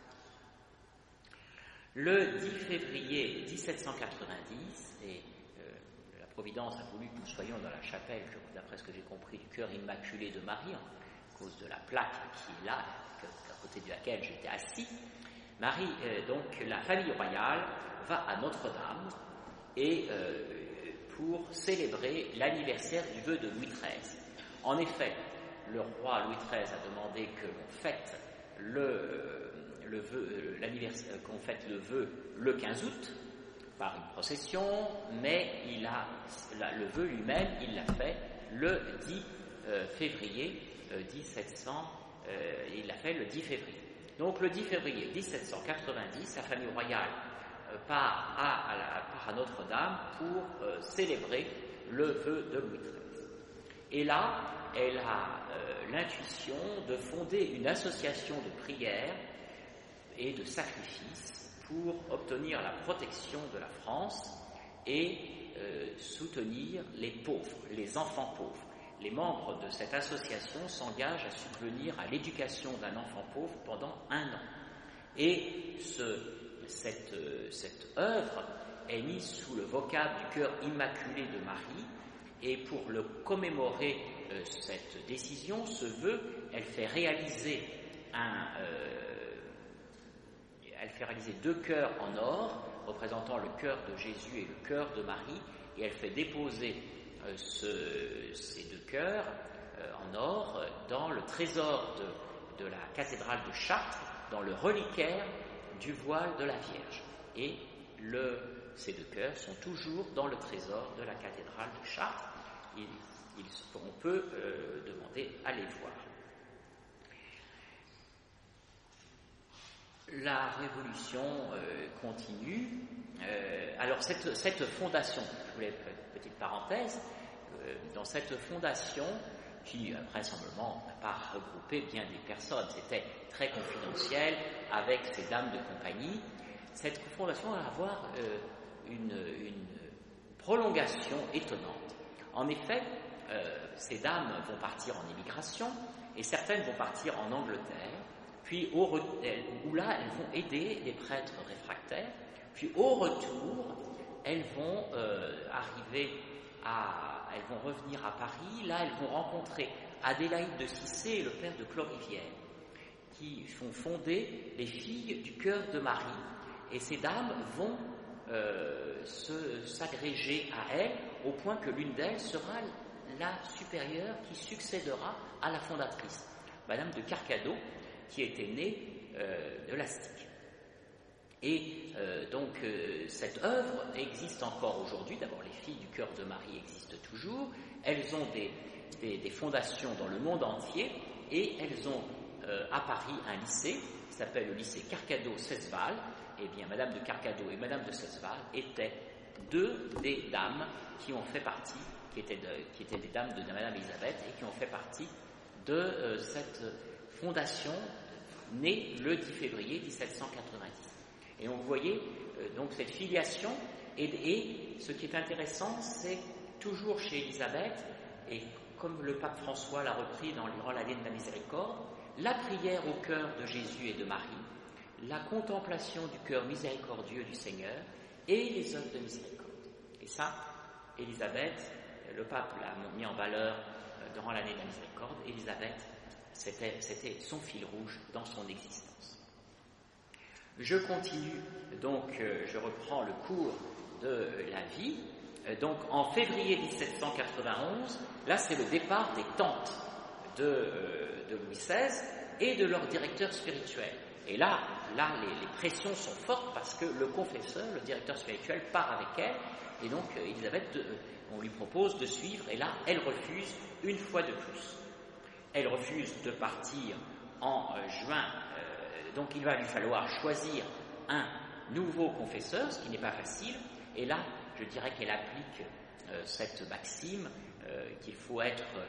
Le 10 février 1790, et la Providence a voulu que nous soyons dans la chapelle, d'après ce que j'ai compris, du cœur immaculé de Marie, à cause de la plaque qui est là, à côté de laquelle j'étais assis. Marie, donc la famille royale, va à Notre-Dame et pour célébrer l'anniversaire du vœu de Louis XIII. En effet, le roi Louis XIII a demandé que l'on fête qu'on fête le vœu le 15 août par une procession, mais le vœu lui-même, il l'a fait le 10 février 1700. Il l'a fait le 10 février. Donc le 10 février 1790, la famille royale part à Notre-Dame pour célébrer le vœu de Louis XIII. Et là, elle a l'intuition de fonder une association de prière et de sacrifice pour obtenir la protection de la France et soutenir les pauvres, les enfants pauvres. Les membres de cette association s'engagent à subvenir à l'éducation d'un enfant pauvre pendant 1 an. Et cette œuvre est mise sous le vocable du cœur immaculé de Marie, et pour le commémorer cette décision, ce vœu, elle fait réaliser 2 cœurs en or, représentant le cœur de Jésus et le cœur de Marie, et elle fait déposer ces 2 cœurs en or dans le trésor de la cathédrale de Chartres, dans le reliquaire du voile de la Vierge. Et ces 2 cœurs sont toujours dans le trésor de la cathédrale de Chartres. On peut demander à les voir. La Révolution continue. Alors cette fondation, je voulais une petite parenthèse, dans cette fondation, qui vraisemblablement n'a pas regroupé bien des personnes, c'était très confidentiel avec ces dames de compagnie, cette fondation va avoir une prolongation étonnante. En effet, ces dames vont partir en émigration et certaines vont partir en Angleterre, puis où là elles vont aider les prêtres réfractaires, puis au retour elles vont elles vont revenir à Paris. Là elles vont rencontrer Adélaïde de Cissé et le père de Clorivière, qui font fonder les filles du cœur de Marie, et ces dames vont s'agréger à elle au point que l'une d'elles sera la supérieure qui succédera à la fondatrice, Madame de Carcado, qui était née de l'Astique. Et donc cette œuvre existe encore aujourd'hui. D'abord, les filles du cœur de Marie existent toujours. Elles ont des fondations dans le monde entier, et elles ont à Paris un lycée qui s'appelle le lycée Carcado-Cesval. Eh bien, Madame de Carcado et Madame de Cesval étaient 2 des dames qui ont fait partie, qui étaient des dames de Madame Elisabeth, et qui ont fait partie de cette fondation née le 10 février 1790. Et vous voyez donc cette filiation, et ce qui est intéressant, c'est toujours chez Élisabeth, et comme le pape François l'a repris durant l'année de la miséricorde, la prière au cœur de Jésus et de Marie, la contemplation du cœur miséricordieux du Seigneur et les œuvres de miséricorde. Et ça, Élisabeth, le pape l'a mis en valeur durant l'année de la miséricorde. Élisabeth, c'était son fil rouge dans son existence. Je continue, donc je reprends le cours de la vie. Donc en février 1791, là c'est le départ des tantes de Louis XVI et de leur directeur spirituel. Et là les pressions sont fortes parce que le confesseur, le directeur spirituel, part avec elle, et donc Élisabeth, on lui propose de suivre, et là elle refuse une fois de plus. Elle refuse de partir en juin, donc il va lui falloir choisir un nouveau confesseur, ce qui n'est pas facile, et là je dirais qu'elle applique cette maxime qu'il faut être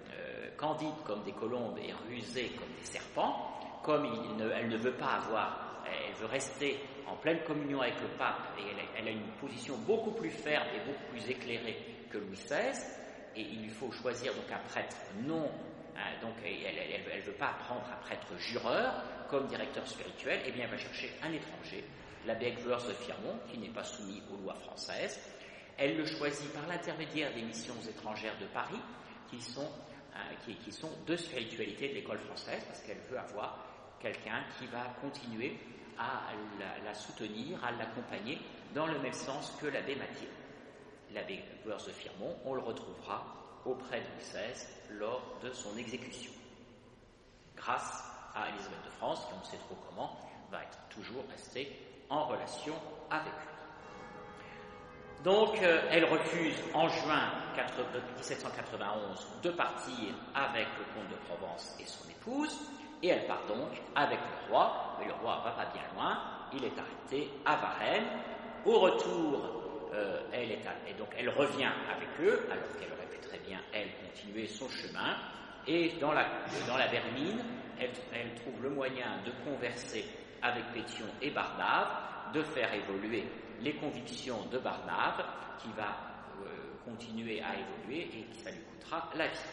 candide comme des colombes et rusée comme des serpents, comme elle ne veut pas avoir, elle veut rester en pleine communion avec le pape, et elle a une position beaucoup plus ferme et beaucoup plus éclairée que Louis XVI, et il lui faut choisir donc un prêtre non, donc elle ne veut pas prendre un prêtre jureur comme directeur spirituel, et bien elle va chercher un étranger, l'abbé Egvers de Firmont, qui n'est pas soumis aux lois françaises. Elle le choisit par l'intermédiaire des missions étrangères de Paris, qui sont de spiritualité de l'école française, parce qu'elle veut avoir quelqu'un qui va continuer à la soutenir, à l'accompagner dans le même sens que l'abbé Mathieu. L'abbé Egvers de Firmont, on le retrouvera auprès de Louis XVI lors de son exécution. Grâce à Élisabeth de France, qui on ne sait trop comment, va être toujours restée en relation avec lui. Donc, elle refuse en juin 1791 de partir avec le comte de Provence et son épouse, et elle part donc avec le roi, mais le roi va pas bien loin, il est arrêté à Varennes. Au retour, elle revient avec eux, alors qu'elle aurait pu très bien, elle, continuer son chemin, et dans la Vermine, elle trouve le moyen de converser avec Pétion et Barnave, de faire évoluer les convictions de Barnave, qui va continuer à évoluer et qui ça lui coûtera la vie.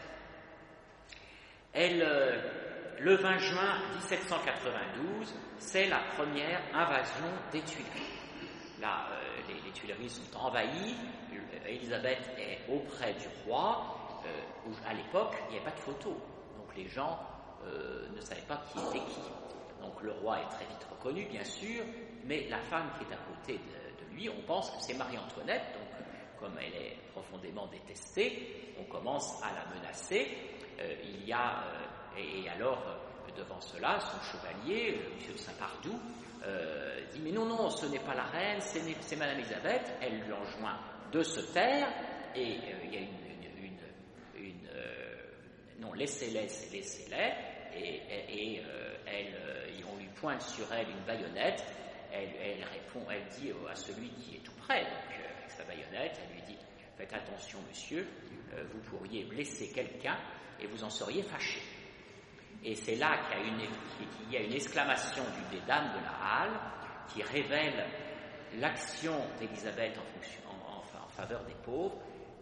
Le 20 juin 1792, c'est la première invasion des Tuileries. Là, les Tuileries sont envahies, Élisabeth est auprès du roi, où à l'époque, il n'y avait pas de photos, donc les gens ne savaient pas qui était qui. Donc le roi est très vite reconnu, bien sûr, mais la femme qui est à côté de lui, on pense que c'est Marie-Antoinette, donc comme elle est profondément détestée, on commence à la menacer. Et alors, devant cela, son chevalier, M. de Saint-Pardoux, dit « Mais non, ce n'est pas la reine, c'est Madame Elisabeth. » Elle lui enjoint de se taire, et il y a non, laissez-les, et on lui pointe sur elle une baïonnette. Elle répond, elle dit à celui qui est tout près, donc avec sa baïonnette, elle lui dit « Faites attention, monsieur, vous pourriez blesser quelqu'un et vous en seriez fâché. » Et c'est là qu'il y a une exclamation des dames de la Halle qui révèle l'action d'Élisabeth en faveur des pauvres.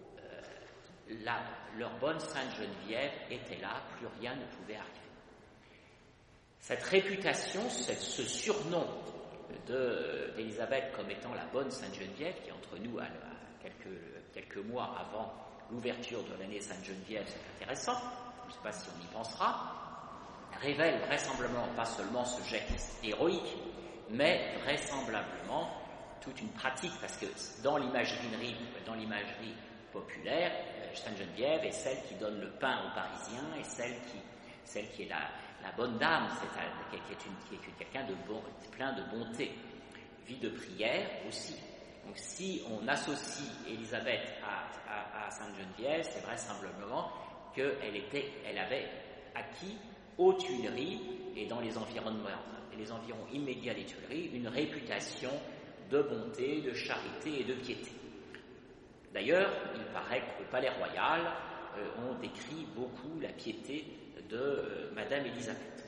Leur bonne Sainte Geneviève était là, plus rien ne pouvait arriver. Cette réputation, ce surnom d'Élisabeth comme étant la bonne Sainte Geneviève, qui entre nous, à quelques mois avant l'ouverture de l'année Sainte Geneviève, c'est intéressant, je ne sais pas si on y pensera, révèle vraisemblablement pas seulement ce geste héroïque, mais vraisemblablement toute une pratique, parce que dans l'imagerie populaire, Sainte Geneviève est celle qui donne le pain aux Parisiens et celle qui est la bonne dame, qui est quelqu'un de bon, plein de bonté, vie de prière aussi. Donc si on associe Élisabeth à Sainte Geneviève, c'est vraisemblablement qu'elle avait acquis aux Tuileries et dans les environs immédiats des Tuileries une réputation de bonté, de charité et de piété. D'ailleurs, il paraît qu'au Palais Royal, on décrit beaucoup la piété de Madame Élisabeth.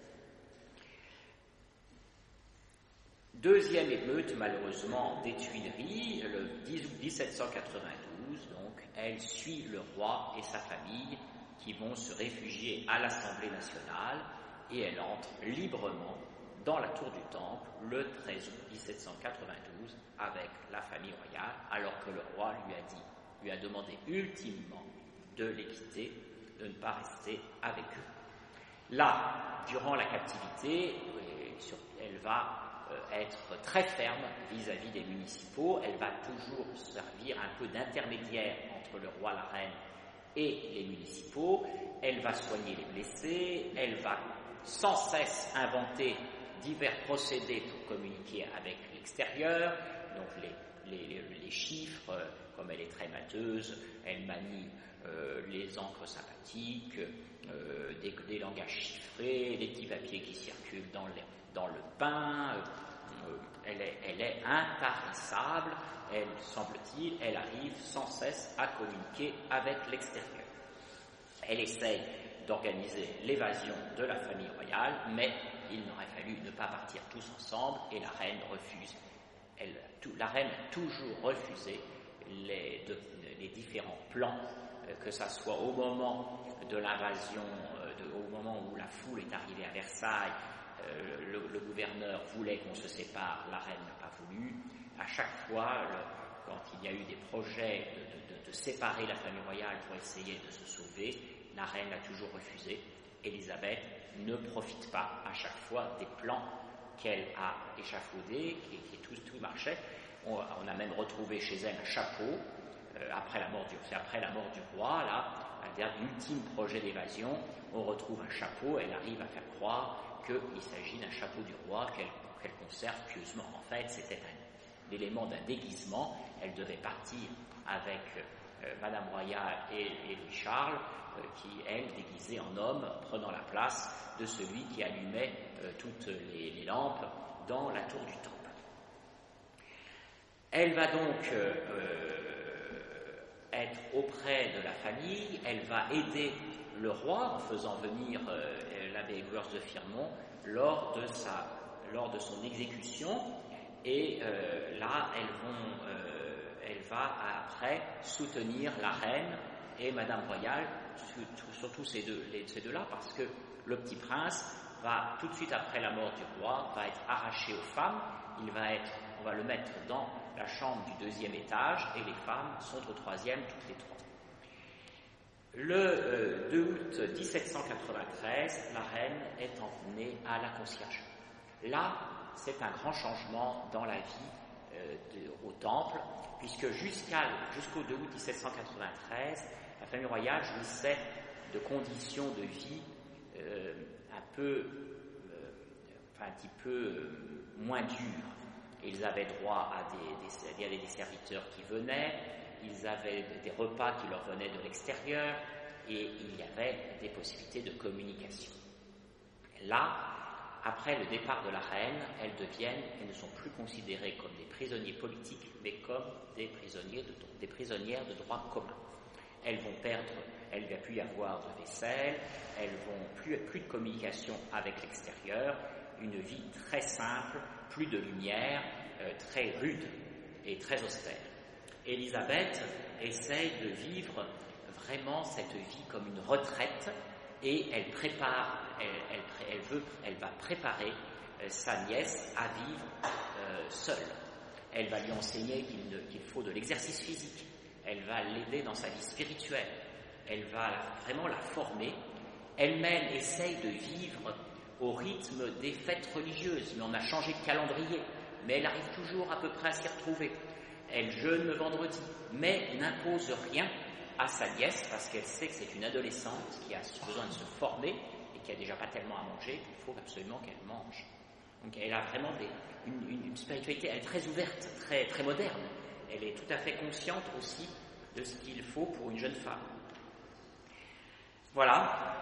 Deuxième émeute, malheureusement, des Tuileries, le 10 août 1792, donc, elle suit le roi et sa famille qui vont se réfugier à l'Assemblée nationale et elle entre librement dans la tour du Temple le 13 août 1792 avec la famille royale, alors que le roi lui a demandé ultimement de les quitter, de ne pas rester avec eux. Là, durant la captivité, elle va être très ferme vis-à-vis des municipaux, elle va toujours servir un peu d'intermédiaire entre le roi, la reine et les municipaux, elle va soigner les blessés, elle va sans cesse inventer divers procédés pour communiquer avec l'extérieur, donc les chiffres, comme elle est très mateuse, elle manie les encres sympathiques, des langages chiffrés, des petits papiers qui circulent dans le pain, elle est intarissable, semble-t-il, elle arrive sans cesse à communiquer avec l'extérieur. Elle essaye d'organiser l'évasion de la famille royale, mais il n'aurait fallu ne pas partir tous ensemble, et la reine refuse. La reine a toujours refusé les différents plans, que ce soit au moment de l'invasion, au moment où la foule est arrivée à Versailles, le gouverneur voulait qu'on se sépare, la reine n'a pas voulu. À chaque fois, quand il y a eu des projets de séparer la famille royale pour essayer de se sauver, la reine a toujours refusé. Élisabeth ne profite pas à chaque fois des plans qu'elle a échafaudés, qui tout marchait. On a même retrouvé chez elle un chapeau, après la mort du roi, là, l'ultime projet d'évasion, on retrouve un chapeau, elle arrive à faire croire qu'il s'agit d'un chapeau du roi qu'elle conserve pieusement. En fait, c'était l'élément d'un déguisement. Elle devait partir avec Madame Royale et Louis-Charles, qui, elle, déguisée en homme, prenant la place de celui qui allumait toutes les lampes dans la tour du temple. Elle va donc être auprès de la famille, elle va aider le roi en faisant venir l'abbé Gurs de Firmont lors de son exécution, et là elle va après soutenir la reine et Madame Royale, surtout ces deux-là, parce que le petit prince va, tout de suite après la mort du roi, va être arraché aux femmes. On va le mettre dans la chambre du 2e étage, et les femmes sont au 3e, toutes les 3. Le 2 août 1793, la reine est emmenée à la conciergerie. Là, c'est un grand changement dans la vie au temple, puisque jusqu'au 2 août 1793, la famille royale jouissait de conditions de vie un petit peu moins dures. Ils avaient droit il y avait des serviteurs qui venaient, ils avaient des repas qui leur venaient de l'extérieur, et il y avait des possibilités de communication. Là, après le départ de la reine, elles ne sont plus considérées comme des prisonniers politiques, mais comme des prisonnières de droit commun. Elles vont perdre, il ne va plus y avoir de vaisselle, elles vont plus de communication avec l'extérieur, une vie très simple, plus de lumière, très rude et très austère. Élisabeth essaye de vivre vraiment cette vie comme une retraite, et elle va préparer sa nièce à vivre seule. Elle va lui enseigner qu'il faut de l'exercice physique, elle va l'aider dans sa vie spirituelle, elle va vraiment la former. Elle-même essaye de vivre au rythme des fêtes religieuses, mais on a changé de calendrier, mais elle arrive toujours à peu près à s'y retrouver. Elle jeûne le vendredi, mais n'impose rien à sa nièce, parce qu'elle sait que c'est une adolescente qui a besoin de se former et qui a déjà pas tellement à manger, il faut absolument qu'elle mange. Donc elle a vraiment une spiritualité, elle est très ouverte, très, très moderne. Elle est tout à fait consciente aussi de ce qu'il faut pour une jeune femme. Voilà,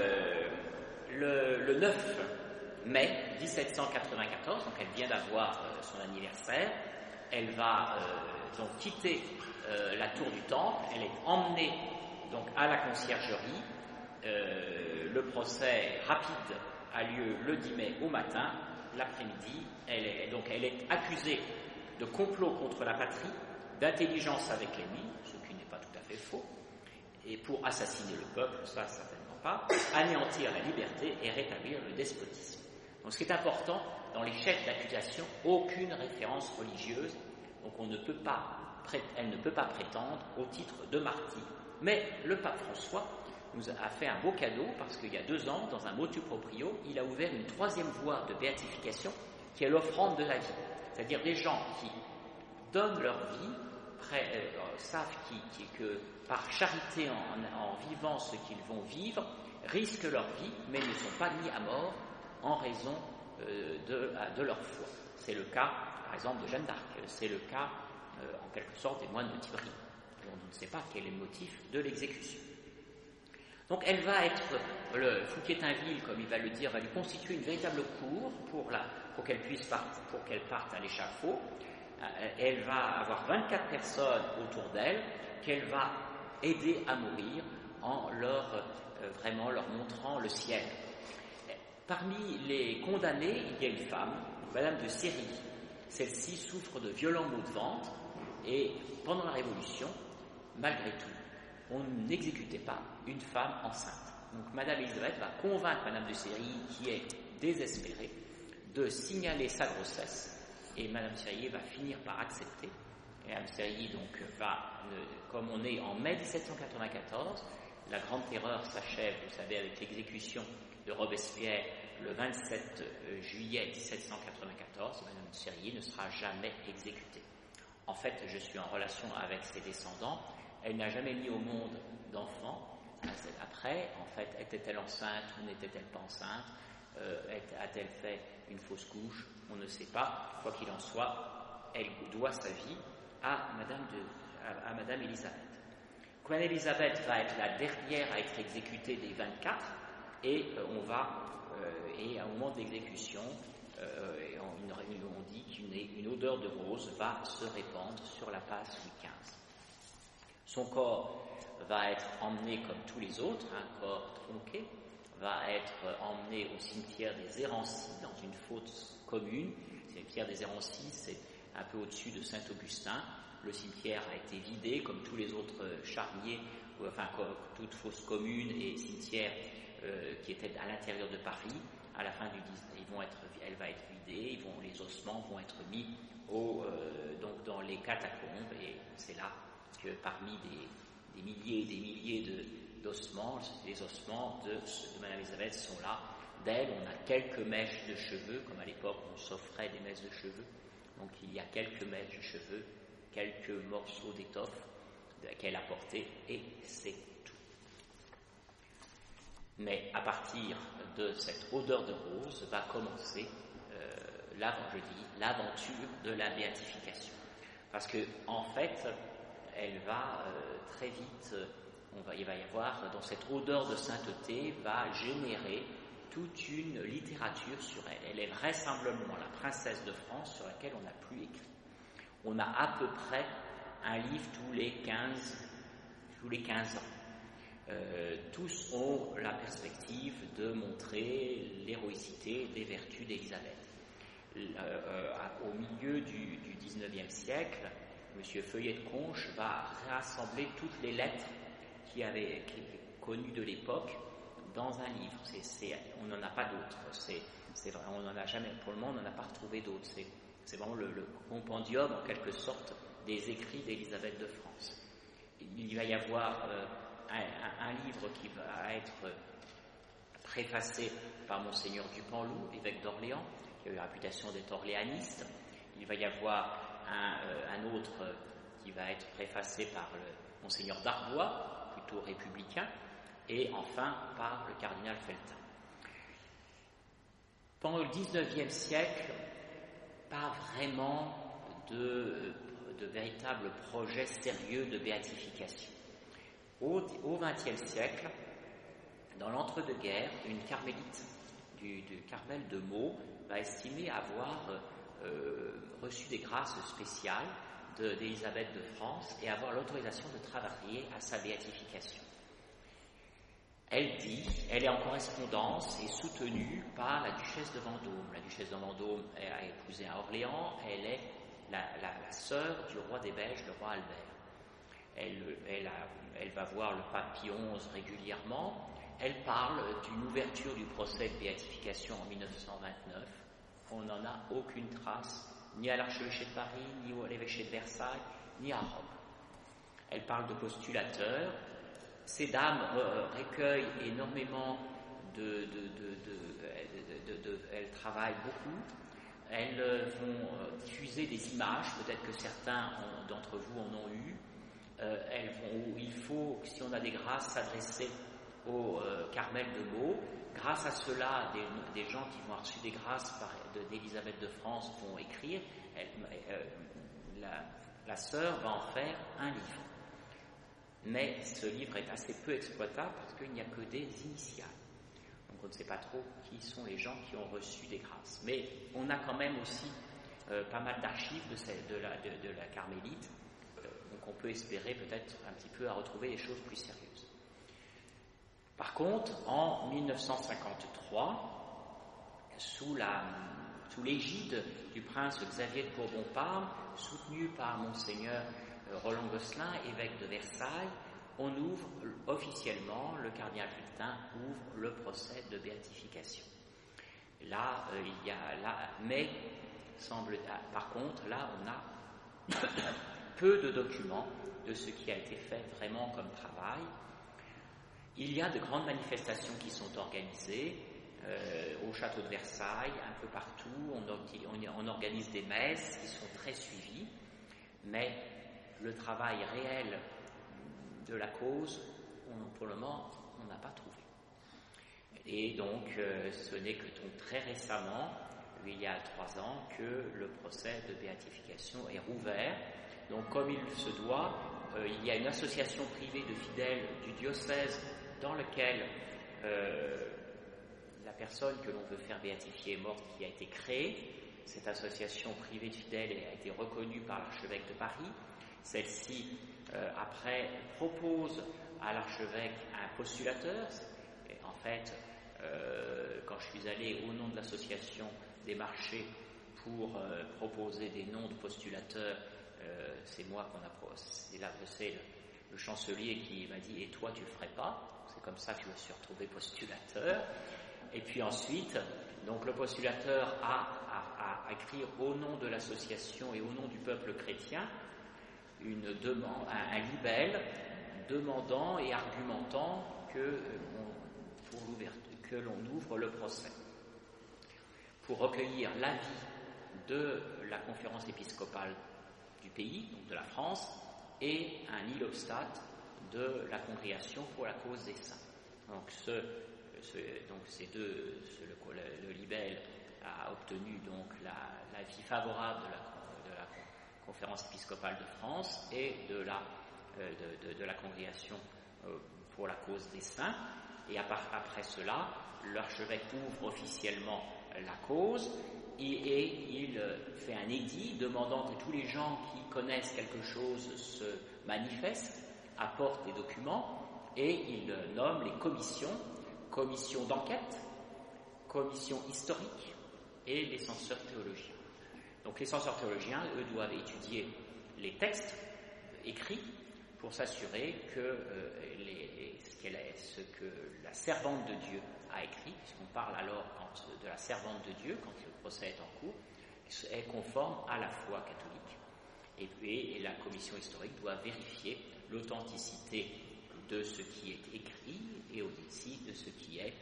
le 9 mai 1794, donc elle vient d'avoir son anniversaire, elle va donc quitter la tour du temple, elle est emmenée donc à la conciergerie. Le procès rapide a lieu le 10 mai au matin. L'après-midi, elle est accusée de complot contre la patrie, d'intelligence avec l'ennemi, ce qui n'est pas tout à fait faux, et pour assassiner le peuple, ça certainement pas, anéantir la liberté et rétablir le despotisme. Donc ce qui est important, dans les chefs d'accusation, aucune référence religieuse, donc elle ne peut pas prétendre au titre de martyr. Mais le pape François nous a fait un beau cadeau, parce qu'il y a 2 ans, dans un motu proprio, il a ouvert une 3e voie de béatification, qui est l'offrande de la vie. C'est-à-dire des gens qui donnent leur vie, savent que par charité, en vivant ce qu'ils vont vivre, risquent leur vie, mais ne sont pas mis à mort en raison de leur foi. C'est le cas, par exemple, de Jeanne d'Arc. C'est le cas, en quelque sorte, des moines de Thibry. On ne sait pas quel est le motif de l'exécution. Donc elle va être, Fouquier-Tinville, comme il va le dire, va lui constituer une véritable cour pour qu'elle parte à l'échafaud. Elle va avoir 24 personnes autour d'elle qu'elle va aider à mourir en vraiment leur montrant le ciel. Parmi les condamnés, il y a une femme, Madame de Séry. Celle-ci souffre de violents maux de ventre et pendant la Révolution, malgré tout, on n'exécutait pas une femme enceinte. Donc Madame Elisabeth va convaincre Madame de Séry, qui est désespérée, de signaler sa grossesse et Madame Séry va finir par accepter. Et Madame Séry donc comme on est en mai 1794, la Grande Terreur s'achève, vous savez, avec l'exécution de Robespierre le 27 juillet 1794, Madame de Séry ne sera jamais exécutée. En fait, je suis en relation avec ses descendants. Elle n'a jamais mis au monde d'enfant. Après, en fait, était-elle enceinte ou n'était-elle pas enceinte? A-t-elle fait une fausse couche? On ne sait pas. Quoi qu'il en soit, elle doit sa vie à Madame Elisabeth. Madame Elisabeth va être la dernière à être exécutée des 24 et et au moment de l'exécution, on dit qu'une odeur de rose va se répandre sur la place Louis XV. Son corps va être emmené comme tous les autres, un corps tronqué, va être emmené au cimetière des Érancies dans une fosse commune. Le cimetière des Érancies, c'est un peu au-dessus de Saint-Augustin. Le cimetière a été vidé comme tous les autres charniers, comme toute fosse commune et cimetière qui étaient à l'intérieur de Paris. À la fin du 19, elle va être vidée, les ossements vont être mis donc dans les catacombes et c'est là que parmi des milliers et des milliers d'ossements, les ossements de Madame Elisabeth sont là. D'elle, on a quelques mèches de cheveux, comme à l'époque on s'offrait des mèches de cheveux. Donc il y a quelques mèches de cheveux, quelques morceaux d'étoffe qu'elle a portés et c'est tout. Mais à partir de cette odeur de rose va commencer l'aventure de la béatification. Parce que en fait, elle va très vite, il va y avoir, dans cette odeur de sainteté, va générer toute une littérature sur elle. Elle est vraisemblablement la princesse de France sur laquelle on n'a plus écrit. On a à peu près un livre tous les 15 ans. Tous ont la perspective de montrer l'héroïcité des vertus d'Élisabeth. Au milieu du XIXe siècle, M. Feuillet de Conches va rassembler toutes les lettres connues de l'époque dans un livre. On n'en a pas d'autres. On n'en a jamais, pour le moment, on n'en a pas retrouvé d'autres. C'est vraiment le compendium, en quelque sorte, des écrits d'Élisabeth de France. Il va y avoir un livre qui va être préfacé par Monseigneur Dupanloup, évêque d'Orléans, qui a eu la réputation d'être orléaniste. Il va y avoir un autre qui va être préfacé par le Monseigneur d'Arbois, plutôt républicain, et enfin par le cardinal Feltin. Pendant le XIXe siècle, pas vraiment de véritables projets sérieux de béatification. Au XXe siècle, dans l'entre-deux-guerres, une carmélite du Carmel de Meaux va estimer avoir reçu des grâces spéciales d'Élisabeth de France et avoir l'autorisation de travailler à sa béatification. Elle est en correspondance et soutenue par la duchesse de Vendôme. La duchesse de Vendôme a épousé à Orléans, elle est la sœur du roi des Belges, le roi Albert. Elle va voir le pape Pie XI régulièrement. Elle parle d'une ouverture du procès de béatification en 1929. On n'en a aucune trace, ni à l'archevêché de Paris, ni à l'évêché de Versailles, ni à Rome. Elle parle de postulateurs. Ces dames recueillent énormément elles travaillent beaucoup. Elles vont diffuser des images, peut-être que certains d'entre vous en ont eu. Il faut, si on a des grâces, s'adresser au Carmel de Meaux. Grâce à cela, des gens qui vont avoir reçu des grâces d'Élisabeth de France vont écrire. La sœur va en faire un livre. Mais ce livre est assez peu exploitable parce qu'il n'y a que des initiales. Donc on ne sait pas trop qui sont les gens qui ont reçu des grâces. Mais on a quand même aussi pas mal d'archives de la Carmélite. Donc on peut espérer peut-être un petit peu à retrouver des choses plus sérieuses. Par contre, en 1953, sous l'égide du prince Xavier de Bourbon-Parme, soutenu par Monseigneur Roland Gosselin, évêque de Versailles, on ouvre officiellement, le cardinal Pelletain ouvre le procès de béatification. Là, mais par contre, là, on a peu de documents de ce qui a été fait vraiment comme travail. Il y a de grandes manifestations qui sont organisées au château de Versailles, un peu partout. On organise des messes qui sont très suivies, mais le travail réel de la cause, pour le moment, on n'a pas trouvé. Et donc, ce n'est que donc très récemment, il y a 3 ans, que le procès de béatification est rouvert. Donc, comme il se doit, il y a une association privée de fidèles du diocèse dans lequel la personne que l'on veut faire béatifier est morte, qui a été créée. Cette association privée de fidèles a été reconnue par l'archevêque de Paris. Celle-ci, après, propose à l'archevêque un postulateur. Et en fait, quand je suis allé au nom de l'association démarcher pour proposer des noms de postulateurs, c'est moi c'est là, c'est le chancelier qui m'a dit « Et toi, tu le ferais pas ?» C'est comme ça que je me suis retrouvé postulateur. Et puis ensuite, donc le postulateur a écrit au nom de l'association et au nom du peuple chrétien un libelle demandant et argumentant que l'on ouvre le procès pour recueillir l'avis de la conférence épiscopale du pays, donc de la France, et un nihil obstat de la congrégation pour la cause des saints. Donc le libelle a obtenu donc l'avis favorable de la conférence épiscopale de France et de la congrégation pour la cause des saints. Et après cela, l'archevêque ouvre officiellement la cause et il fait un édit demandant que tous les gens qui connaissent quelque chose se manifestent, apportent des documents, et il nomme les commissions d'enquête, commissions historiques et les censeurs théologiens. Donc les censeurs théologiens, eux, doivent étudier les textes écrits pour s'assurer que ce que la servante de Dieu a écrit, puisqu'on parle alors de la servante de Dieu, quand le procès est en cours, est conforme à la foi catholique. Et la commission historique doit vérifier l'authenticité de ce qui est écrit et aussi de ce qui est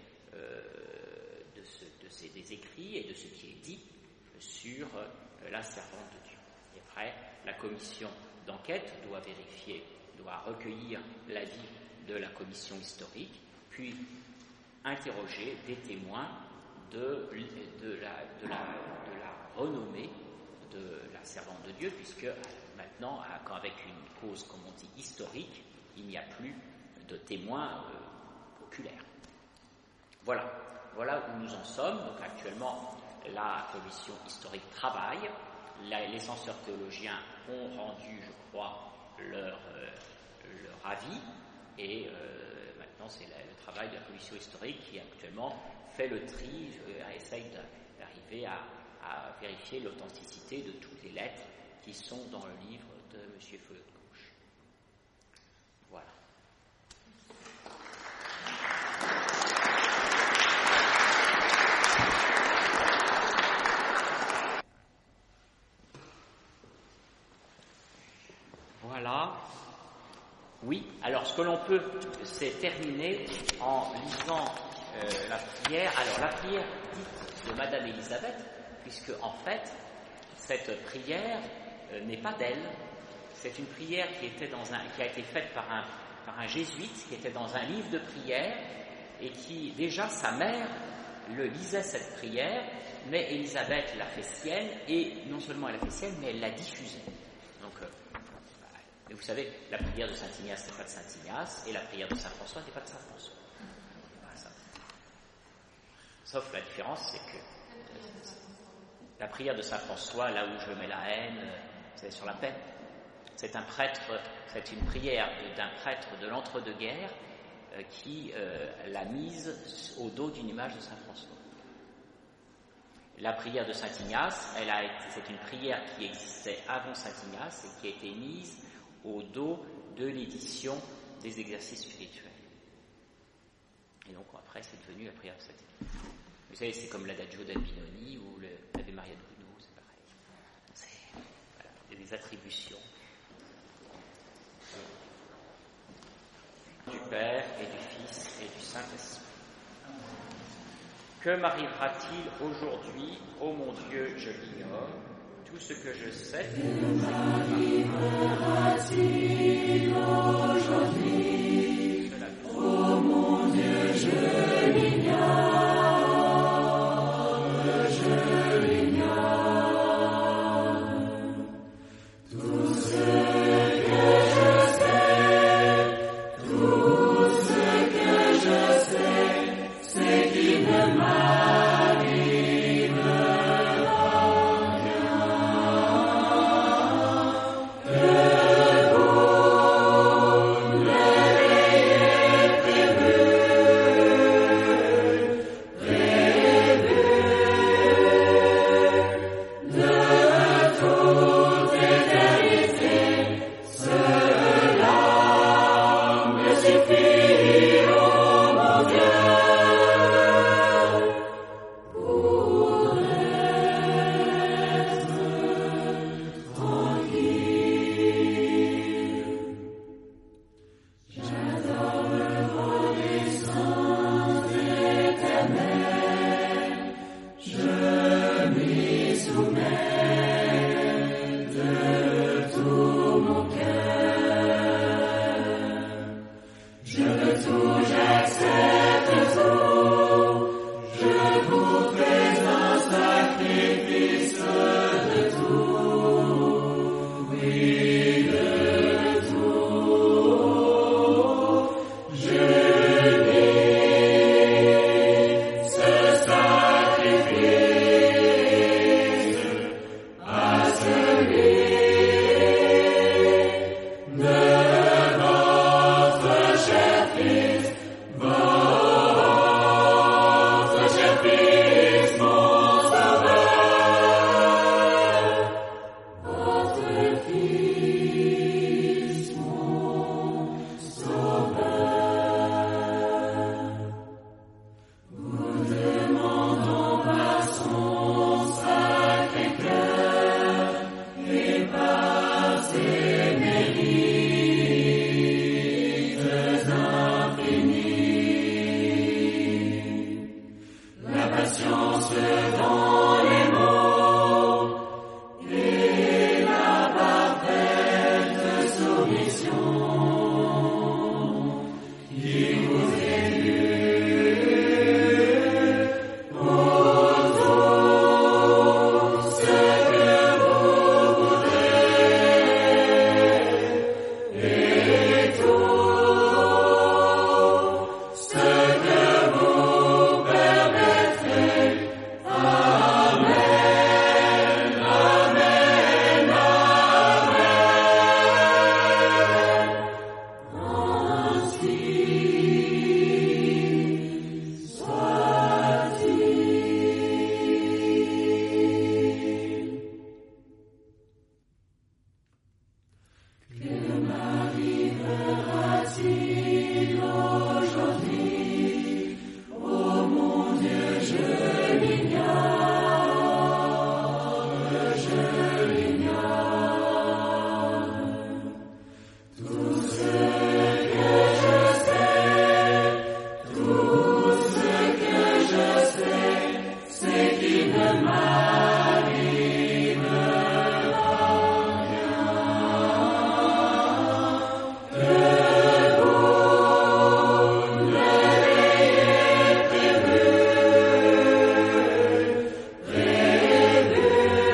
des écrits et de ce qui est dit sur la servante de Dieu. Et après, la commission d'enquête doit recueillir l'avis de la commission historique, puis interroger des témoins de la renommée de la servante de Dieu, puisque maintenant, avec une cause, comme on dit, historique, il n'y a plus de témoins oculaires. Voilà où nous en sommes. Donc actuellement, la commission historique travaille. Les censeurs théologiens ont rendu, je crois, leur avis, et maintenant c'est le travail de la commission historique qui actuellement fait le tri, essaye d'arriver à vérifier l'authenticité de toutes les lettres qui sont dans le livre de M. Feuillot-de-Gauche. Voilà. Voilà. Oui, alors ce que l'on peut, c'est terminer en lisant la prière. Alors la prière dite de Madame Élisabeth, puisque en fait, cette prière n'est pas d'elle. C'est une prière qui a été faite par un jésuite, qui était dans un livre de prière, et qui, déjà, sa mère lisait cette prière, mais Élisabeth l'a fait sienne, et non seulement elle l'a fait sienne, mais elle l'a diffusée. Donc, mais vous savez, la prière de Saint Ignace n'est pas de Saint Ignace, et la prière de Saint François n'est pas de Saint François. Voilà, ça. Sauf la différence, c'est que la prière de Saint François, là où je mets la haine, c'est sur la paix. C'est une prière d'un prêtre de l'entre-deux-guerres qui l'a mise au dos d'une image de Saint François. La prière de Saint Ignace, c'est une prière qui existait avant Saint Ignace et qui a été mise au dos de l'édition des exercices spirituels. Et donc après, c'est devenu la prière de Saint Ignace. Vous savez, c'est comme l'Adagio d'Albinoni ou l'Ave Maria de Gounod, c'est pareil. Il y a des attributions du Père et du Fils et du Saint-Esprit. Que m'arrivera-t-il aujourd'hui, ô mon Dieu, je l'ignore. Tout ce que je sais, que m'arrivera-t-il aujourd'hui, ô mon Dieu, je l'ignore. Tout ce que je sais, c'est qu'il ne m'arrivera rien. Que vous me l'ayez prévu de toute éternité, cela me suffit, ô mon Dieu.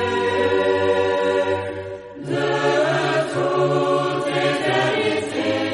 Toute éternité,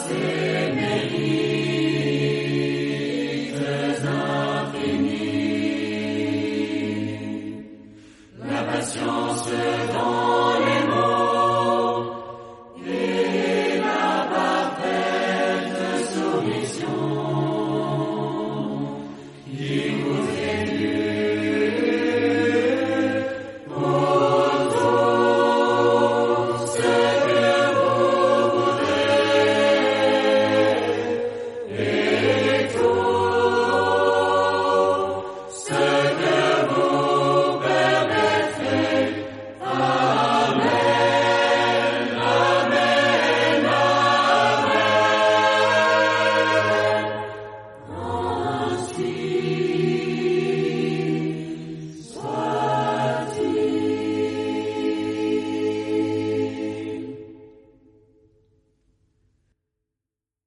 C'est